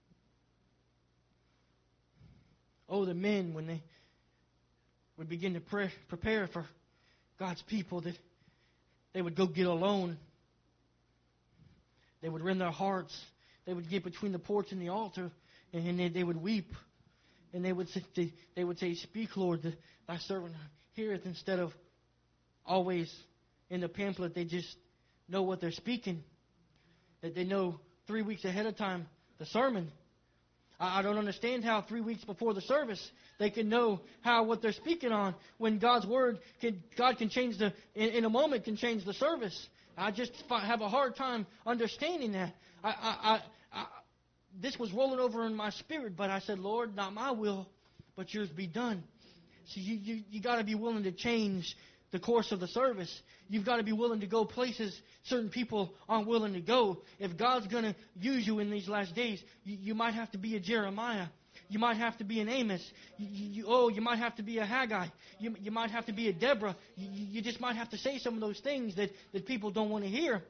Oh, the men, when they would begin to prepare for God's people, that they would go get alone. They would rend their hearts. They would get between the porch and the altar, and they would weep. And they would say, "Speak, Lord, thy servant heareth," instead of always in the pamphlet, they just know what they're speaking. That they know 3 weeks ahead of time the sermon. I don't understand how 3 weeks before the service they can know what they're speaking on when God's Word God can change in a moment can change the service. I just have a hard time understanding that. This was rolling over in my spirit, but I said, "Lord, not my will, but yours be done." So you got to be willing to change the course of the service. You've got to be willing to go places certain people aren't willing to go. If God's going to use you in these last days, you might have to be a Jeremiah. You might have to be an Amos. You might have to be a Haggai. You might have to be a Deborah. You just might have to say some of those things that people don't want to hear.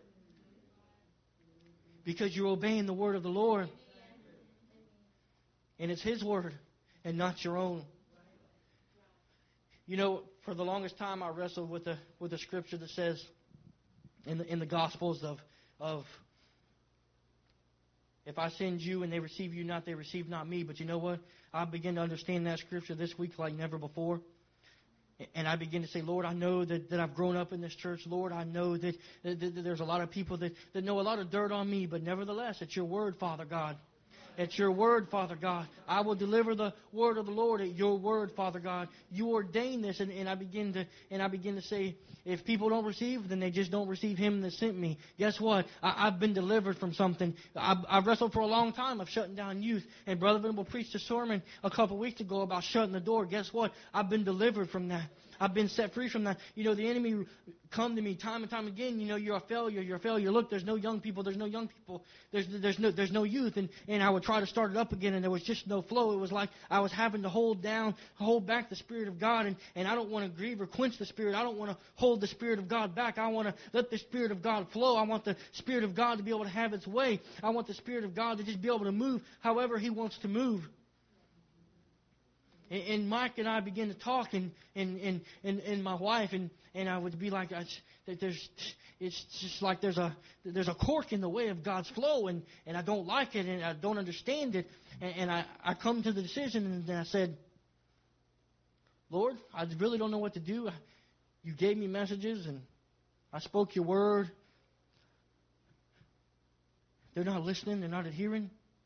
Because you're obeying the word of the Lord. And it's His word and not your own. You know, for the longest time I wrestled with the scripture that says in the Gospels of if I send you and they receive you not, they receive not me. But you know what? I begin to understand that scripture this week like never before. And I begin to say, Lord, I know that I've grown up in this church. Lord, I know that there's a lot of people that know a lot of dirt on me. But nevertheless, it's your word, Father God. It's your word, Father God. I will deliver the word of the Lord at your word, Father God. You ordain this, and I begin to say, if people don't receive, then they just don't receive Him that sent me. Guess what? I've been delivered from something. I've wrestled for a long time of shutting down youth. And Brother Venable preached a sermon a couple weeks ago about shutting the door. Guess what? I've been delivered from that. I've been set free from that. You know, the enemy come to me time and time again. You know, you're a failure. You're a failure. Look, there's no young people. There's no young people. There's no youth. And I would try to start it up again, and there was just no flow. It was like I was having to hold back the Spirit of God. And I don't want to grieve or quench the Spirit. I don't want to hold the Spirit of God back. I want to let the Spirit of God flow. I want the Spirit of God to be able to have its way. I want the Spirit of God to just be able to move however He wants to move. And Mike and I began to talk, and my wife, and I would be like, it's just like there's a cork in the way of God's flow, and I don't like it, and I don't understand it, and I come to the decision, and I said, Lord, I really don't know what to do. You gave me messages, and I spoke your word. They're not listening, they're not adhering.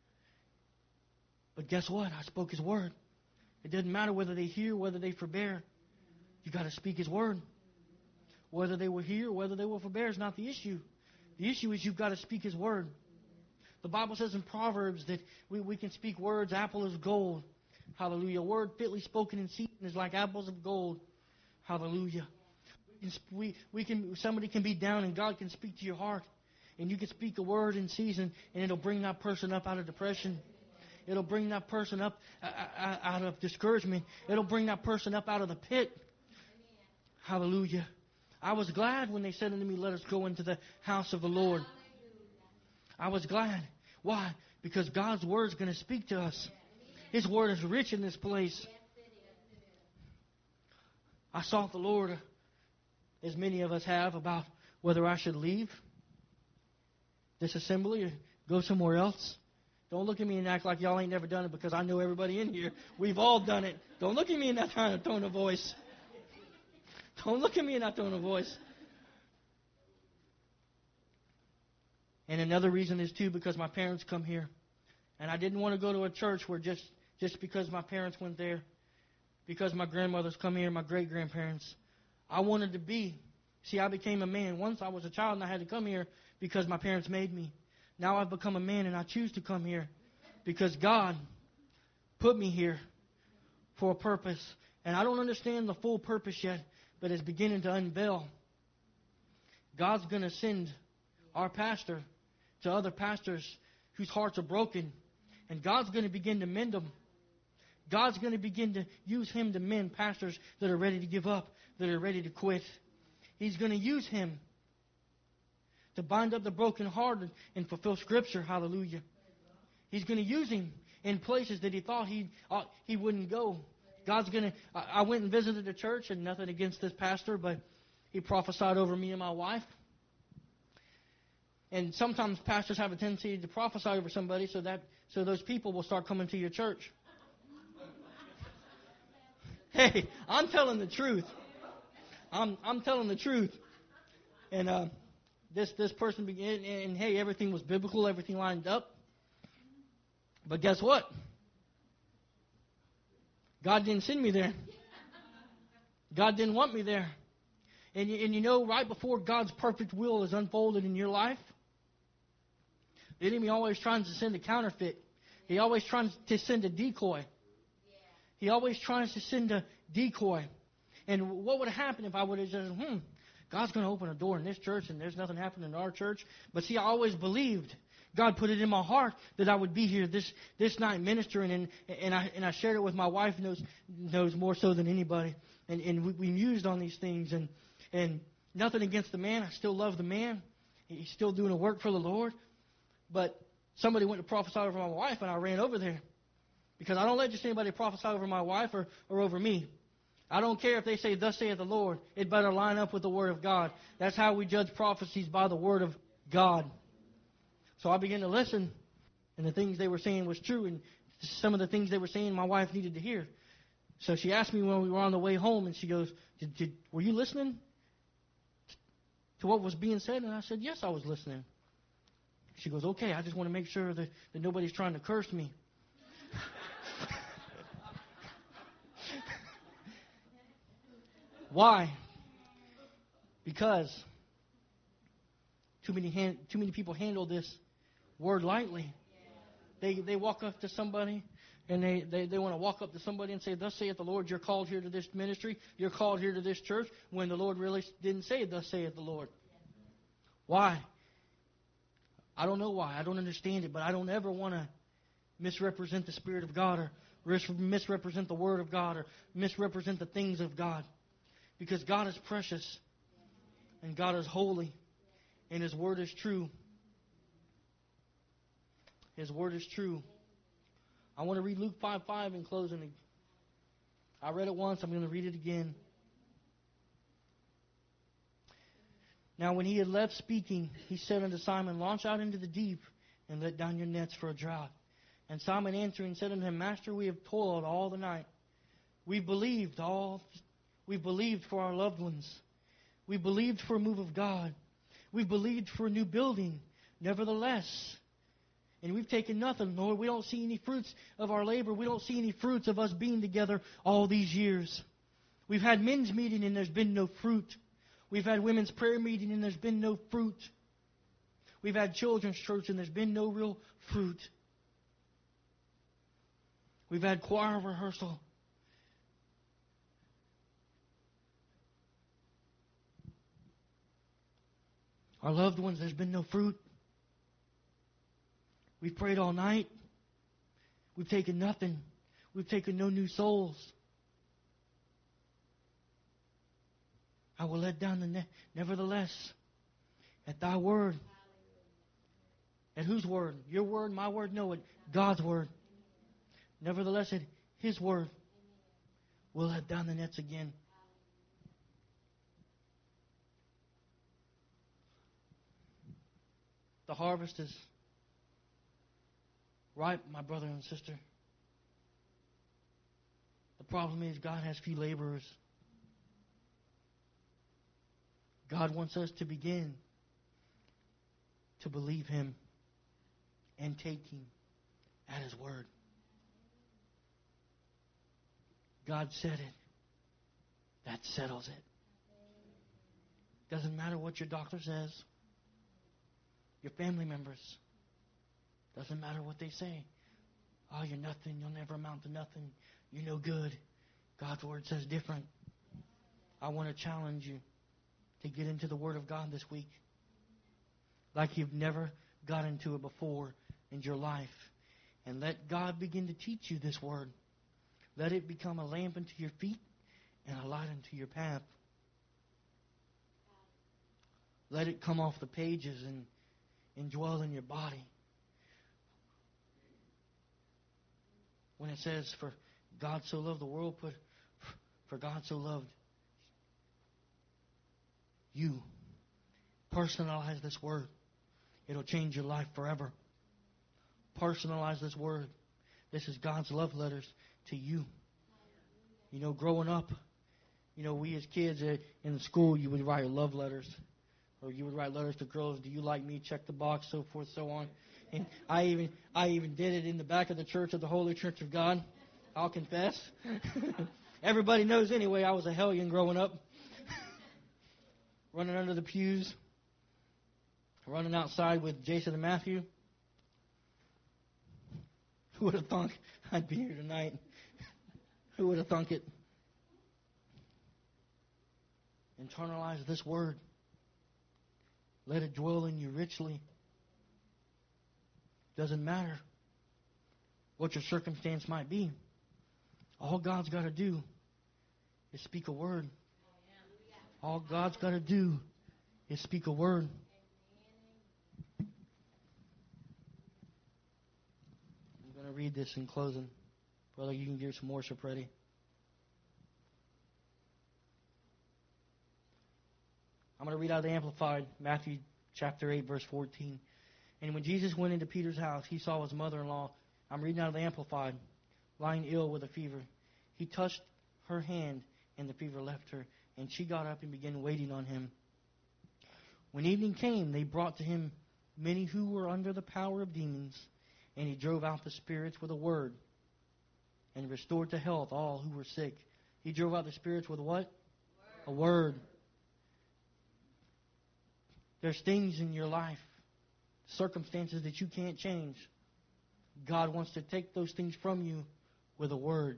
But guess what? I spoke His word. It doesn't matter whether they hear, whether they forbear. You got to speak His word. Whether they will hear, whether they will forbear is not the issue. The issue is you've got to speak His word. The Bible says in Proverbs that we can speak words, apple is gold. Hallelujah. A word fitly spoken in season is like apples of gold. Hallelujah. Somebody can be down and God can speak to your heart. And you can speak a word in season and it'll bring that person up out of depression. It'll bring that person up out of discouragement. It'll bring that person up out of the pit. Hallelujah. I was glad when they said unto me, let us go into the house of the Lord. I was glad. Why? Because God's word is going to speak to us. His word is rich in this place. I sought the Lord, as many of us have, about whether I should leave this assembly or go somewhere else. Don't look at me and act like y'all ain't never done it, because I know everybody in here. We've all done it. Don't look at me in that kind of tone of voice. Don't look at me in that tone of voice. And another reason is, too, because my parents come here. And I didn't want to go to a church where just because my parents went there, because my grandmothers come here, my great-grandparents. I wanted to be. See, I became a man. Once I was a child and I had to come here because my parents made me. Now I've become a man and I choose to come here because God put me here for a purpose. And I don't understand the full purpose yet, but it's beginning to unveil. God's going to send our pastor to other pastors whose hearts are broken. And God's going to begin to mend them. God's going to begin to use him to mend pastors that are ready to give up, that are ready to quit. He's going to use him to bind up the broken heart and fulfill Scripture. Hallelujah. He's going to use him in places that he thought he wouldn't go. God's going to... I went and visited a church, and nothing against this pastor, but he prophesied over me and my wife. And sometimes pastors have a tendency to prophesy over somebody so those people will start coming to your church. Hey, I'm telling the truth. I'm telling the truth. And this person began, and hey, everything was biblical, everything lined up. But guess what? God didn't send me there. God didn't want me there. And you know, right before God's perfect will is unfolded in your life, the enemy always tries to send a counterfeit. He always tries to send a decoy. He always tries to send a decoy. And what would happen if I would have said, God's going to open a door in this church and there's nothing happening in our church? But see, I always believed. God put it in my heart that I would be here this night ministering, and I shared it with my wife, knows more so than anybody. And we mused on these things, and nothing against the man. I still love the man. He's still doing a work for the Lord. But somebody went to prophesy over my wife, and I ran over there. Because I don't let just anybody prophesy over my wife or over me. I don't care if they say, thus saith the Lord. It better line up with the Word of God. That's how we judge prophecies, by the Word of God. So I began to listen, and the things they were saying was true, and some of the things they were saying my wife needed to hear. So she asked me when we were on the way home, and she goes, were you listening to what was being said? And I said, yes, I was listening. She goes, okay, I just want to make sure that nobody's trying to curse me. Why? Because too many people handle this word lightly. They walk up to somebody and they want to walk up to somebody and say, thus saith the Lord, you're called here to this ministry, you're called here to this church, when the Lord really didn't say, thus saith the Lord. Why? I don't know why. I don't understand it, but I don't ever want to misrepresent the Spirit of God or misrepresent the Word of God or misrepresent the things of God. Because God is precious and God is holy and His Word is true. His Word is true. I want to read Luke 5:5 in closing. I read it once. I'm going to read it again. Now when he had left speaking, he said unto Simon, launch out into the deep and let down your nets for a draught. And Simon answering said unto him, Master, we have toiled all the night. We believed for our loved ones. We believed for a move of God. We believed for a new building. Nevertheless, and we've taken nothing, Lord. We don't see any fruits of our labor. We don't see any fruits of us being together all these years. We've had men's meeting and there's been no fruit. We've had women's prayer meeting and there's been no fruit. We've had children's church and there's been no real fruit. We've had choir rehearsal. Our loved ones, there's been no fruit. We've prayed all night. We've taken nothing. We've taken no new souls. I will let down the net. Nevertheless, at thy word. At whose word? Your word, my word? No, at God's word. Nevertheless, at His word, we'll let down the nets again. The harvest is ripe, my brother and sister. The problem is God has few laborers. God wants us to begin to believe Him and take Him at His word. God said it. That settles it. Doesn't matter what your doctor says. Your family members. Doesn't matter what they say. Oh, you're nothing. You'll never amount to nothing. You're no good. God's word says different. I want to challenge you to get into the Word of God this week like you've never got into it before in your life. And let God begin to teach you this Word. Let it become a lamp unto your feet and a light unto your path. Let it come off the pages and dwell in your body. When it says, for God so loved the world, put for God so loved you. Personalize this word. It'll change your life forever. Personalize this word. This is God's love letters to you. You know, growing up, you know, we as kids in school, you would write love letters. Or you would write letters to girls. Do you like me? Check the box, so forth, so on. And I even did it in the back of the church of the Holy Church of God. I'll confess. Everybody knows anyway I was a hellion growing up. Running under the pews. Running outside with Jason and Matthew. Who would have thunk I'd be here tonight? Who would have thunk it? Internalize this word. Let it dwell in you richly. Doesn't matter what your circumstance might be. All God's got to do is speak a word. All God's got to do is speak a word. I'm going to read this in closing. Brother, you can get some worship ready. I'm going to read out the Amplified, Matthew chapter 8, verse 14. And when Jesus went into Peter's house, he saw his mother-in-law, I'm reading out of the Amplified, lying ill with a fever. He touched her hand, and the fever left her, and she got up and began waiting on him. When evening came, they brought to him many who were under the power of demons, and he drove out the spirits with a word, and restored to health all who were sick. He drove out the spirits with what? A word. There's things in your life, circumstances that you can't change. God wants to take those things from you with a word.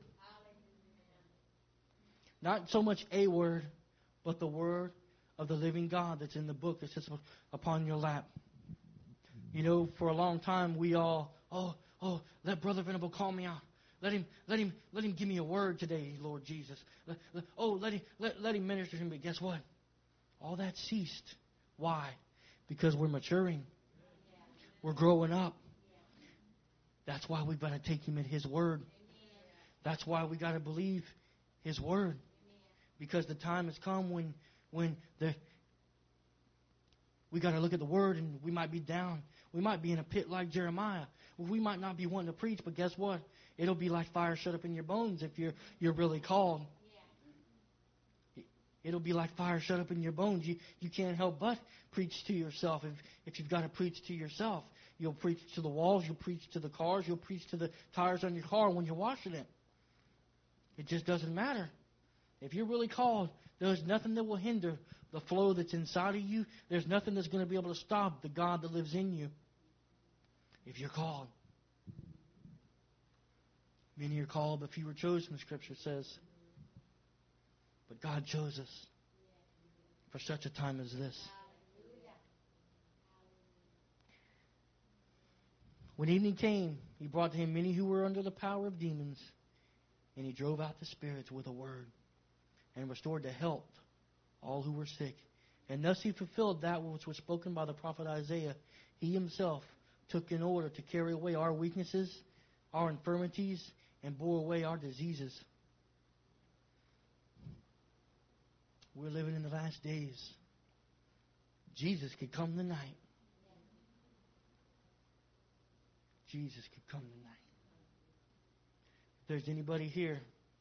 Not so much a word, but the word of the living God that's in the book that sits upon your lap. You know, for a long time we all, let Brother Venable call me out. Let him give me a word today, Lord Jesus. Let him minister to me. But guess what? All that ceased. Why? Because we're maturing. We're growing up. That's why we've got to take him at his word. That's why we got to believe his word. Because the time has come when we got to look at the word and we might be down. We might be in a pit like Jeremiah. We might not be wanting to preach, but guess what? It'll be like fire shut up in your bones if you're really called. It'll be like fire shut up in your bones. You can't help but preach to yourself. If you've got to preach to yourself, you'll preach to the walls, you'll preach to the cars, you'll preach to the tires on your car when you're washing it. It just doesn't matter. If you're really called, there's nothing that will hinder the flow that's inside of you. There's nothing that's going to be able to stop the God that lives in you. If you're called. Many are called, but few were chosen, the Scripture says. But God chose us for such a time as this. When evening came, he brought to him many who were under the power of demons, and he drove out the spirits with a word, and restored to health all who were sick. And thus he fulfilled that which was spoken by the prophet Isaiah. He himself took in order to carry away our weaknesses, our infirmities, and bore away our diseases. We're living in the last days. Jesus could come tonight. Jesus could come tonight. If there's anybody here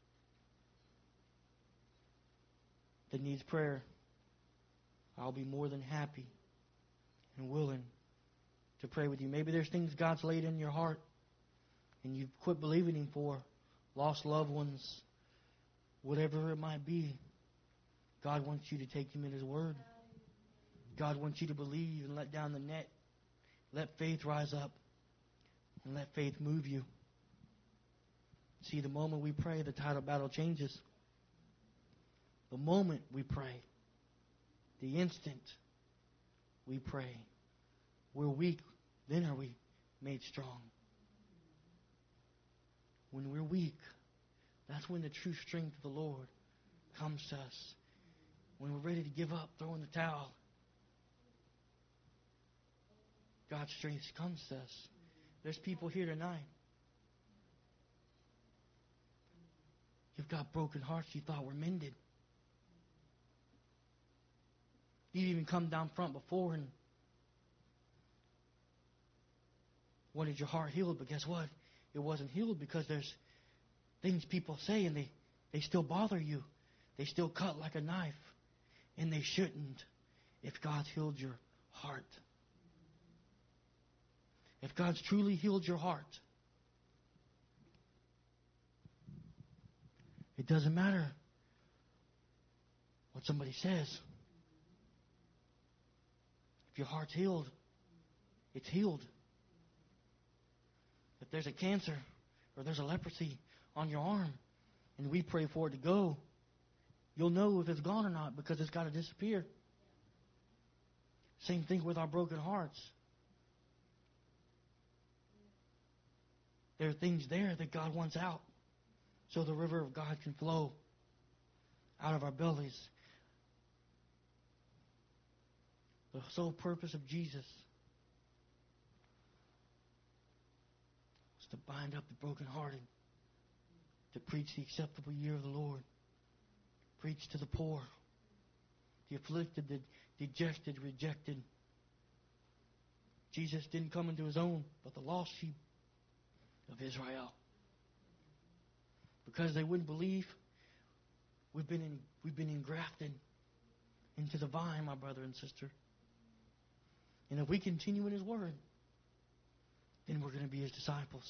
that needs prayer, I'll be more than happy and willing to pray with you. Maybe there's things God's laid in your heart and you've quit believing Him for. Lost loved ones, whatever it might be. God wants you to take Him at His word. God wants you to believe and let down the net. Let faith rise up and let faith move you. See, the moment we pray, the tide of battle changes. The moment we pray, the instant we pray, we're weak, then are we made strong. When we're weak, that's when the true strength of the Lord comes to us. When we're ready to give up, throw in the towel, God's strength comes to us. There's people here tonight. You've got broken hearts you thought were mended. You'd even come down front before and wanted your heart healed, but guess what? It wasn't healed because there's things people say and they still bother you. They still cut like a knife. And they shouldn't if God's healed your heart. If God's truly healed your heart, it doesn't matter what somebody says. If your heart's healed, it's healed. If there's a cancer or there's a leprosy on your arm and we pray for it to go, you'll know if it's gone or not because it's got to disappear. Same thing with our broken hearts. There are things there that God wants out so the river of God can flow out of our bellies. The sole purpose of Jesus was to bind up the brokenhearted, to preach the acceptable year of the Lord, preach to the poor, the afflicted, the dejected, rejected. Jesus didn't come into His own, but the lost sheep of Israel. Because they wouldn't believe, we've been engrafted into the vine, my brother and sister. And if we continue in His word, then we're going to be His disciples.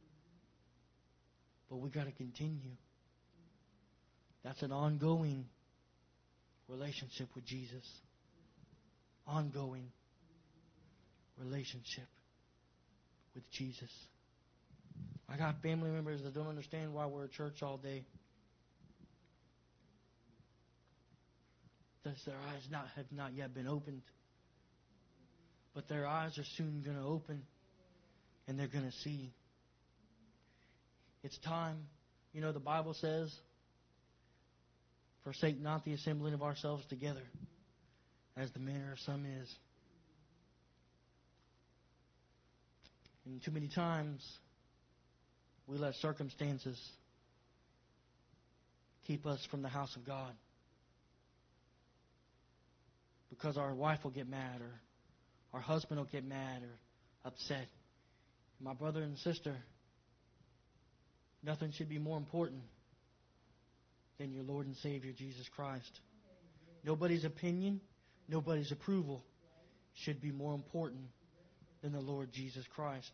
But we got to continue. That's an ongoing relationship with Jesus. Ongoing relationship with Jesus. I got family members that don't understand why we're at church all day. Because their eyes have not yet been opened. But their eyes are soon going to open. And they're going to see. It's time. You know, the Bible says, forsake not the assembling of ourselves together, as the manner of some is. And too many times, we let circumstances keep us from the house of God. Because our wife will get mad, or our husband will get mad or upset. My brother and sister, nothing should be more important than your Lord and Savior, Jesus Christ. Nobody's opinion, nobody's approval should be more important than the Lord Jesus Christ.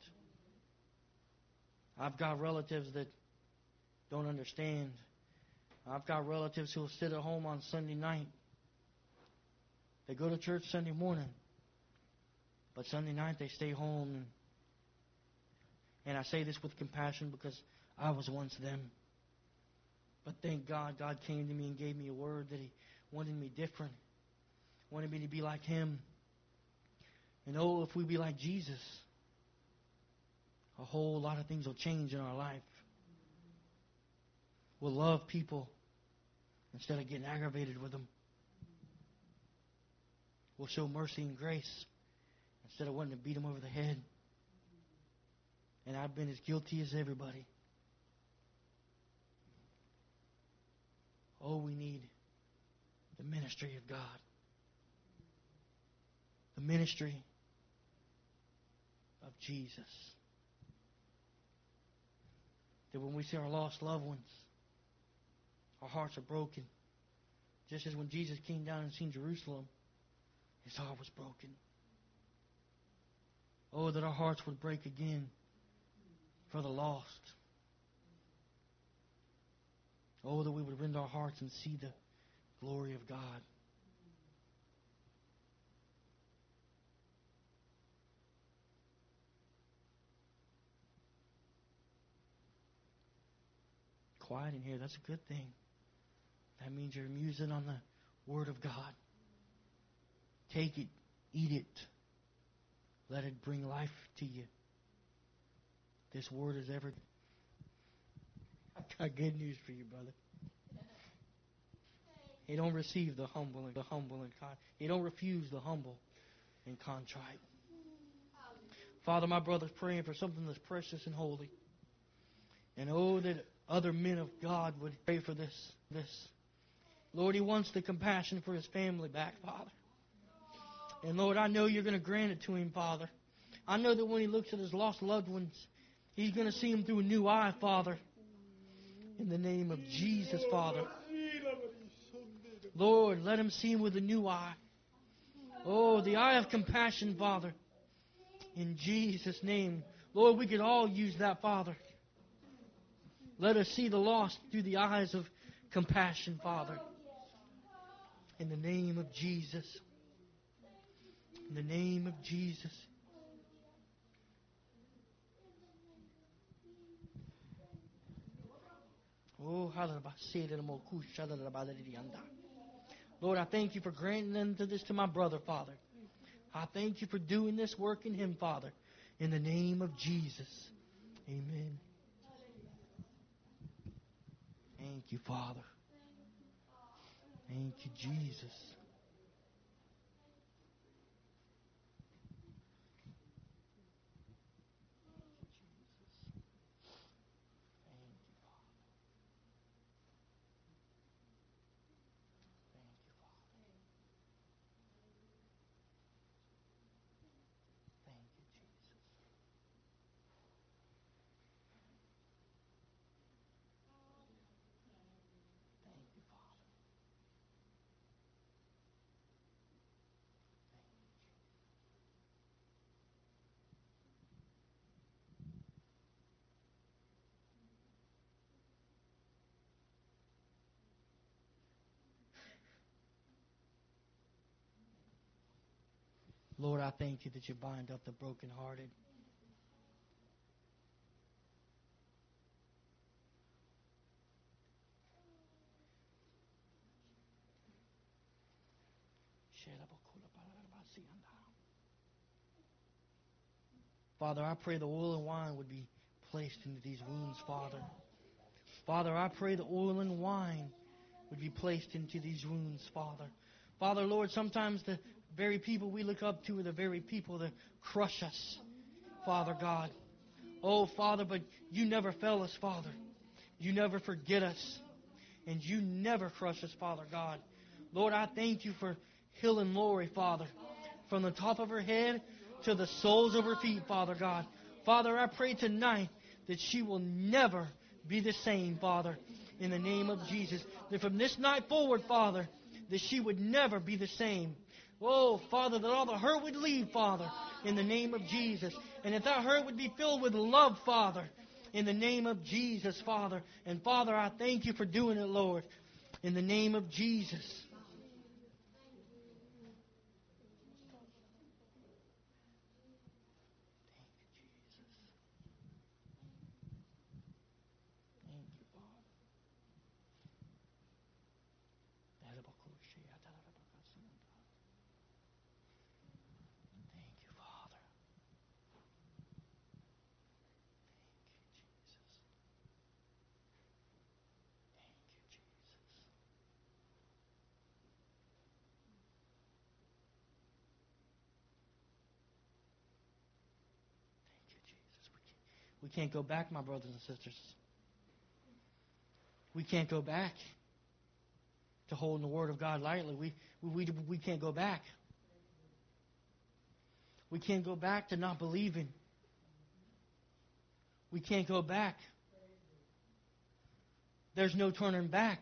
I've got relatives that don't understand. I've got relatives who will sit at home on Sunday night. They go to church Sunday morning, but Sunday night they stay home. And I say this with compassion because I was once them. But thank God, God came to me and gave me a word that He wanted me different. Wanted me to be like Him. And oh, if we be like Jesus, a whole lot of things will change in our life. We'll love people instead of getting aggravated with them. We'll show mercy and grace instead of wanting to beat them over the head. And I've been as guilty as everybody. Oh, we need the ministry of God. The ministry of Jesus. That when we see our lost loved ones, our hearts are broken. Just as when Jesus came down and seen Jerusalem, His heart was broken. Oh, that our hearts would break again for the lost. Oh, that we would rend our hearts and see the glory of God. Quiet in here, that's a good thing. That means you're musing on the Word of God. Take it, eat it. Let it bring life to you. This Word is ever... I've got good news for you, brother. He don't receive the humble and contrite. He don't refuse the humble and contrite. Father, my brother's praying for something that's precious and holy. And oh, that other men of God would pray for this. Lord, he wants the compassion for his family back, Father. And Lord, I know you're going to grant it to him, Father. I know that when he looks at his lost loved ones, he's going to see them through a new eye, Father. In the name of Jesus, Father. Lord, let him see him with a new eye. Oh, the eye of compassion, Father. In Jesus' name. Lord, we could all use that, Father. Let us see the lost through the eyes of compassion, Father. In the name of Jesus. In the name of Jesus. Oh, Lord, I thank you for granting unto this to my brother, Father. I thank you for doing this work in him, Father. In the name of Jesus. Amen. Thank you, Father. Thank you, Jesus. Lord, I thank you that you bind up the brokenhearted. Father, I pray the oil and wine would be placed into these wounds, Father. Father, I pray the oil and wine would be placed into these wounds, Father. Father, Lord, sometimes the very people we look up to are the very people that crush us, Father God. Oh, Father, but you never fail us, Father. You never forget us. And you never crush us, Father God. Lord, I thank you for healing Lori, Father, from the top of her head to the soles of her feet, Father God. Father, I pray tonight that she will never be the same, Father, in the name of Jesus. That from this night forward, Father, that she would never be the same. Oh, Father, that all the hurt would leave, Father, in the name of Jesus. And that hurt would be filled with love, Father, in the name of Jesus, Father. And Father, I thank you for doing it, Lord, in the name of Jesus. We can't go back, my brothers and sisters. We can't go back to holding the Word of God lightly. We can't go back. We can't go back to not believing. We can't go back. There's no turning back.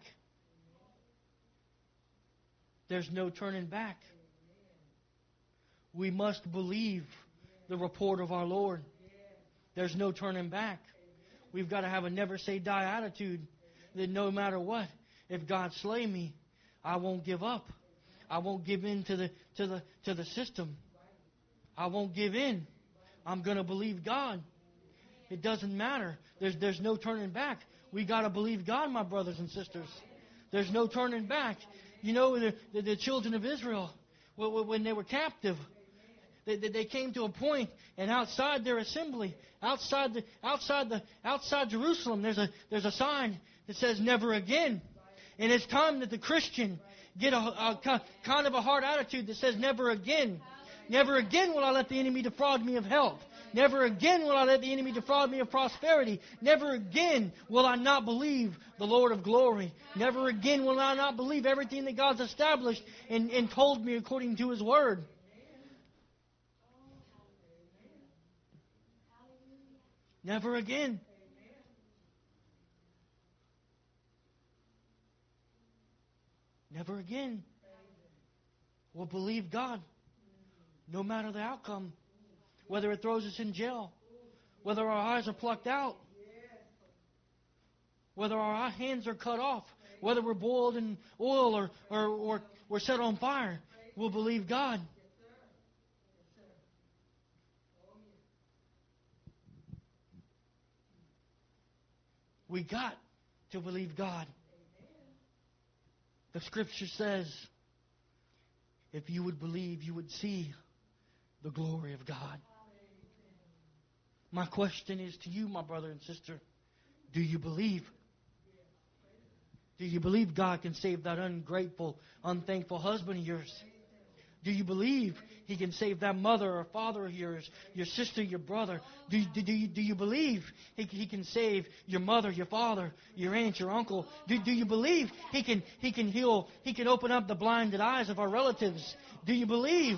There's no turning back. We must believe the report of our Lord. There's no turning back. We've got to have a never say die attitude, that no matter what, if God slay me, I won't give up. I won't give in to the system. I won't give in. I'm going to believe God. It doesn't matter. There's no turning back. We got to believe God, my brothers and sisters. There's no turning back. You know, the children of Israel, when they were captive, they came to a point, and outside their assembly, outside Jerusalem, there's a sign that says "Never again." And it's time that the Christian get a kind of a hard attitude that says "Never again." Never again will I let the enemy defraud me of health. Never again will I let the enemy defraud me of prosperity. Never again will I not believe the Lord of glory. Never again will I not believe everything that God's established and told me according to His Word. Never again. Never again. We'll believe God no matter the outcome. Whether it throws us in jail, whether our eyes are plucked out, whether our hands are cut off, whether we're boiled in oil or we're set on fire, we'll believe God. We got to believe God. The Scripture says, if you would believe, you would see the glory of God. My question is to you, my brother and sister, do you believe? Do you believe God can save that ungrateful, unthankful husband of yours? Do you believe He can save that mother or father of yours, your sister, your brother? Do you believe He can save your mother, your father, your aunt, your uncle? Do you believe He can heal, He can open up the blinded eyes of our relatives? Do you believe?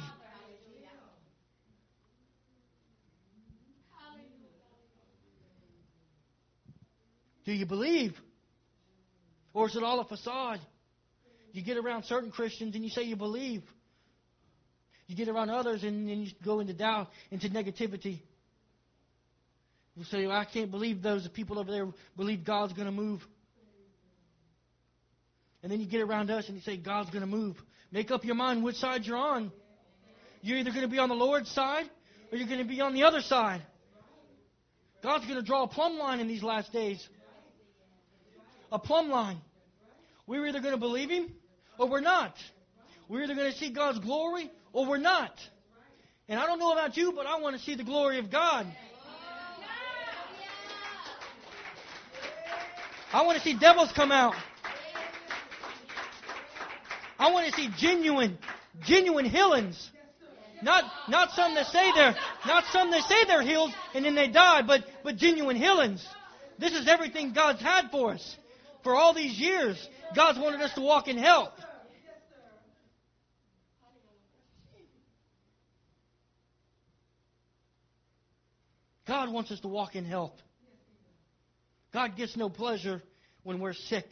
Do you believe? Or is it all a facade? You get around certain Christians and you say you believe. You get around others and you go into doubt, into negativity. You say, well, I can't believe those people over there believe God's going to move. And then you get around us and you say, God's going to move. Make up your mind which side you're on. You're either going to be on the Lord's side or you're going to be on the other side. God's going to draw a plumb line in these last days. A plumb line. We're either going to believe Him or we're not. We're either going to see God's glory or we're not. And I don't know about you, but I want to see the glory of God. I want to see devils come out. I want to see genuine healings. Not some that say they're healed and then they die, but genuine healings. This is everything God's had for us. For all these years, God's wanted us to walk in health. God wants us to walk in health. God gets no pleasure when we're sick.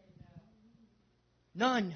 None.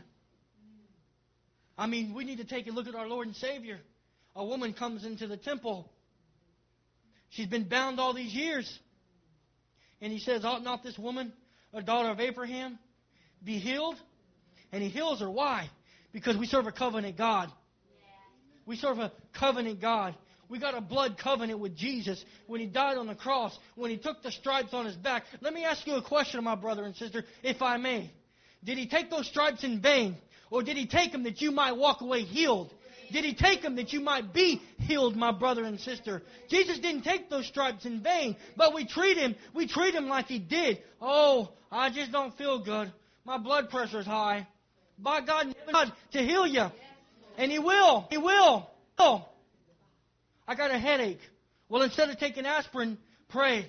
I mean, we need to take a look at our Lord and Savior. A woman comes into the temple. She's been bound all these years. And He says, ought not this woman, a daughter of Abraham, be healed? And He heals her. Why? Because we serve a covenant God. We serve a covenant God. We got a blood covenant with Jesus when He died on the cross, when He took the stripes on His back. Let me ask you a question, my brother and sister, if I may. Did He take those stripes in vain? Or did He take them that you might walk away healed? Did He take them that you might be healed, my brother and sister? Jesus didn't take those stripes in vain, but we treat Him like He did. Oh, I just don't feel good. My blood pressure's high. By God, to heal you. And He will. He will. Oh, I got a headache. Well, instead of taking aspirin, pray.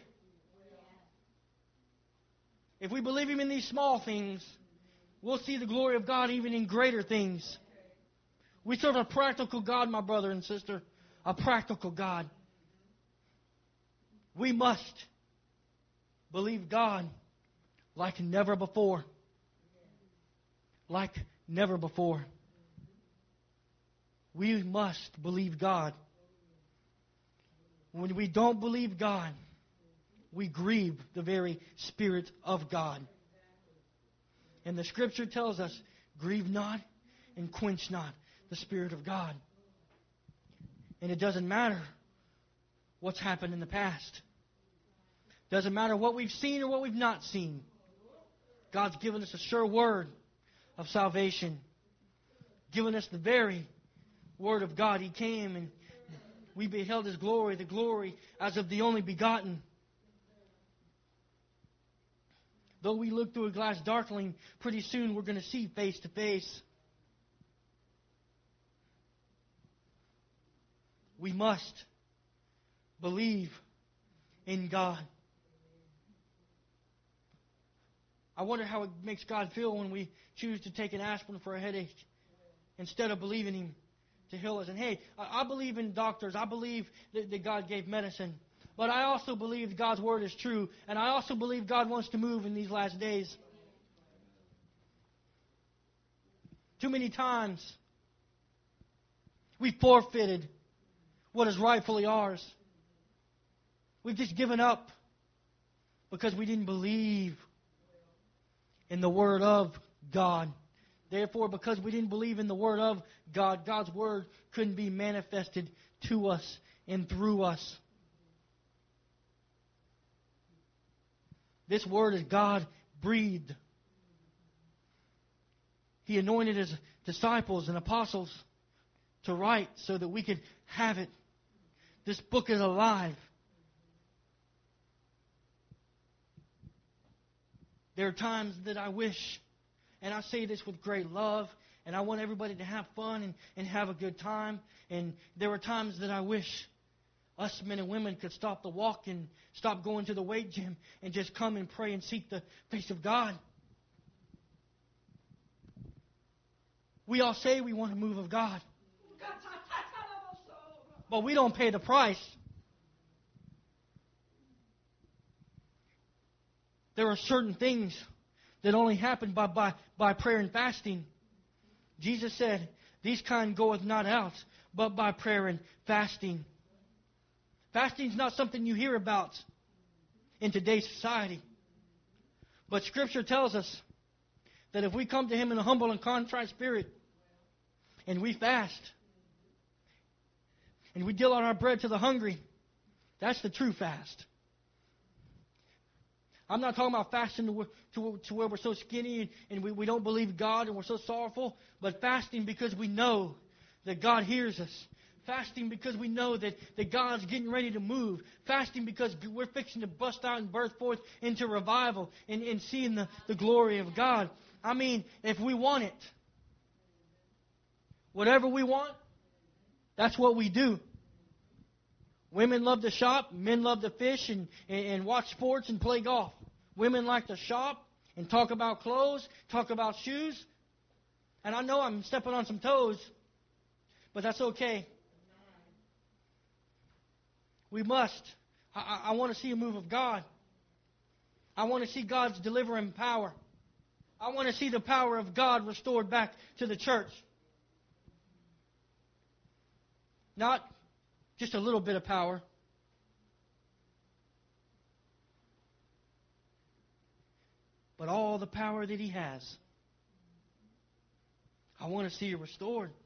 If we believe Him in these small things, we'll see the glory of God even in greater things. We serve a practical God, my brother and sister. A practical God. We must believe God like never before. Like never before. We must believe God When we don't believe God, we grieve the very Spirit of God. And the Scripture tells us, grieve not and quench not the Spirit of God. And it doesn't matter what's happened in the past. Doesn't matter what we've seen or what we've not seen. God's given us a sure word of salvation. Given us the very Word of God. He came and we beheld His glory, the glory as of the only begotten. Though we look through a glass darkling, pretty soon we're going to see face to face. We must believe in God. I wonder how it makes God feel when we choose to take an aspirin for a headache instead of believing Him to heal us. And hey, I believe in doctors. I believe that God gave medicine. But I also believe God's Word is true. And I also believe God wants to move in these last days. Too many times we forfeited what is rightfully ours. We've just given up because we didn't believe in the Word of God. Therefore, because we didn't believe in the Word of God, God's Word couldn't be manifested to us and through us. This Word is God-breathed. He anointed His disciples and apostles to write so that we could have it. This book is alive. There are times that I wish, and I say this with great love, and I want everybody to have fun and have a good time. And there are times that I wish us men and women could stop the walk and stop going to the weight gym and just come and pray and seek the face of God. We all say we want a move of God, but we don't pay the price. There are certain things that only happen by prayer and fasting. Jesus said, "These kind goeth not out, but by prayer and fasting." Fasting is not something you hear about in today's society. But Scripture tells us that if we come to Him in a humble and contrite spirit, and we fast, and we deal out our bread to the hungry, that's the true fast. I'm not talking about fasting to where we're so skinny and we don't believe God and we're so sorrowful, but fasting because we know that God hears us. Fasting because we know that God's getting ready to move. Fasting because we're fixing to bust out and birth forth into revival and seeing the glory of God. I mean, if we want it, whatever we want, that's what we do. Women love to shop, men love to fish and watch sports and play golf. Women like to shop and talk about clothes, talk about shoes. And I know I'm stepping on some toes, but that's okay. We must. I want to see a move of God. I want to see God's delivering power. I want to see the power of God restored back to the church. Not just a little bit of power. But all the power that He has. I want to see it restored.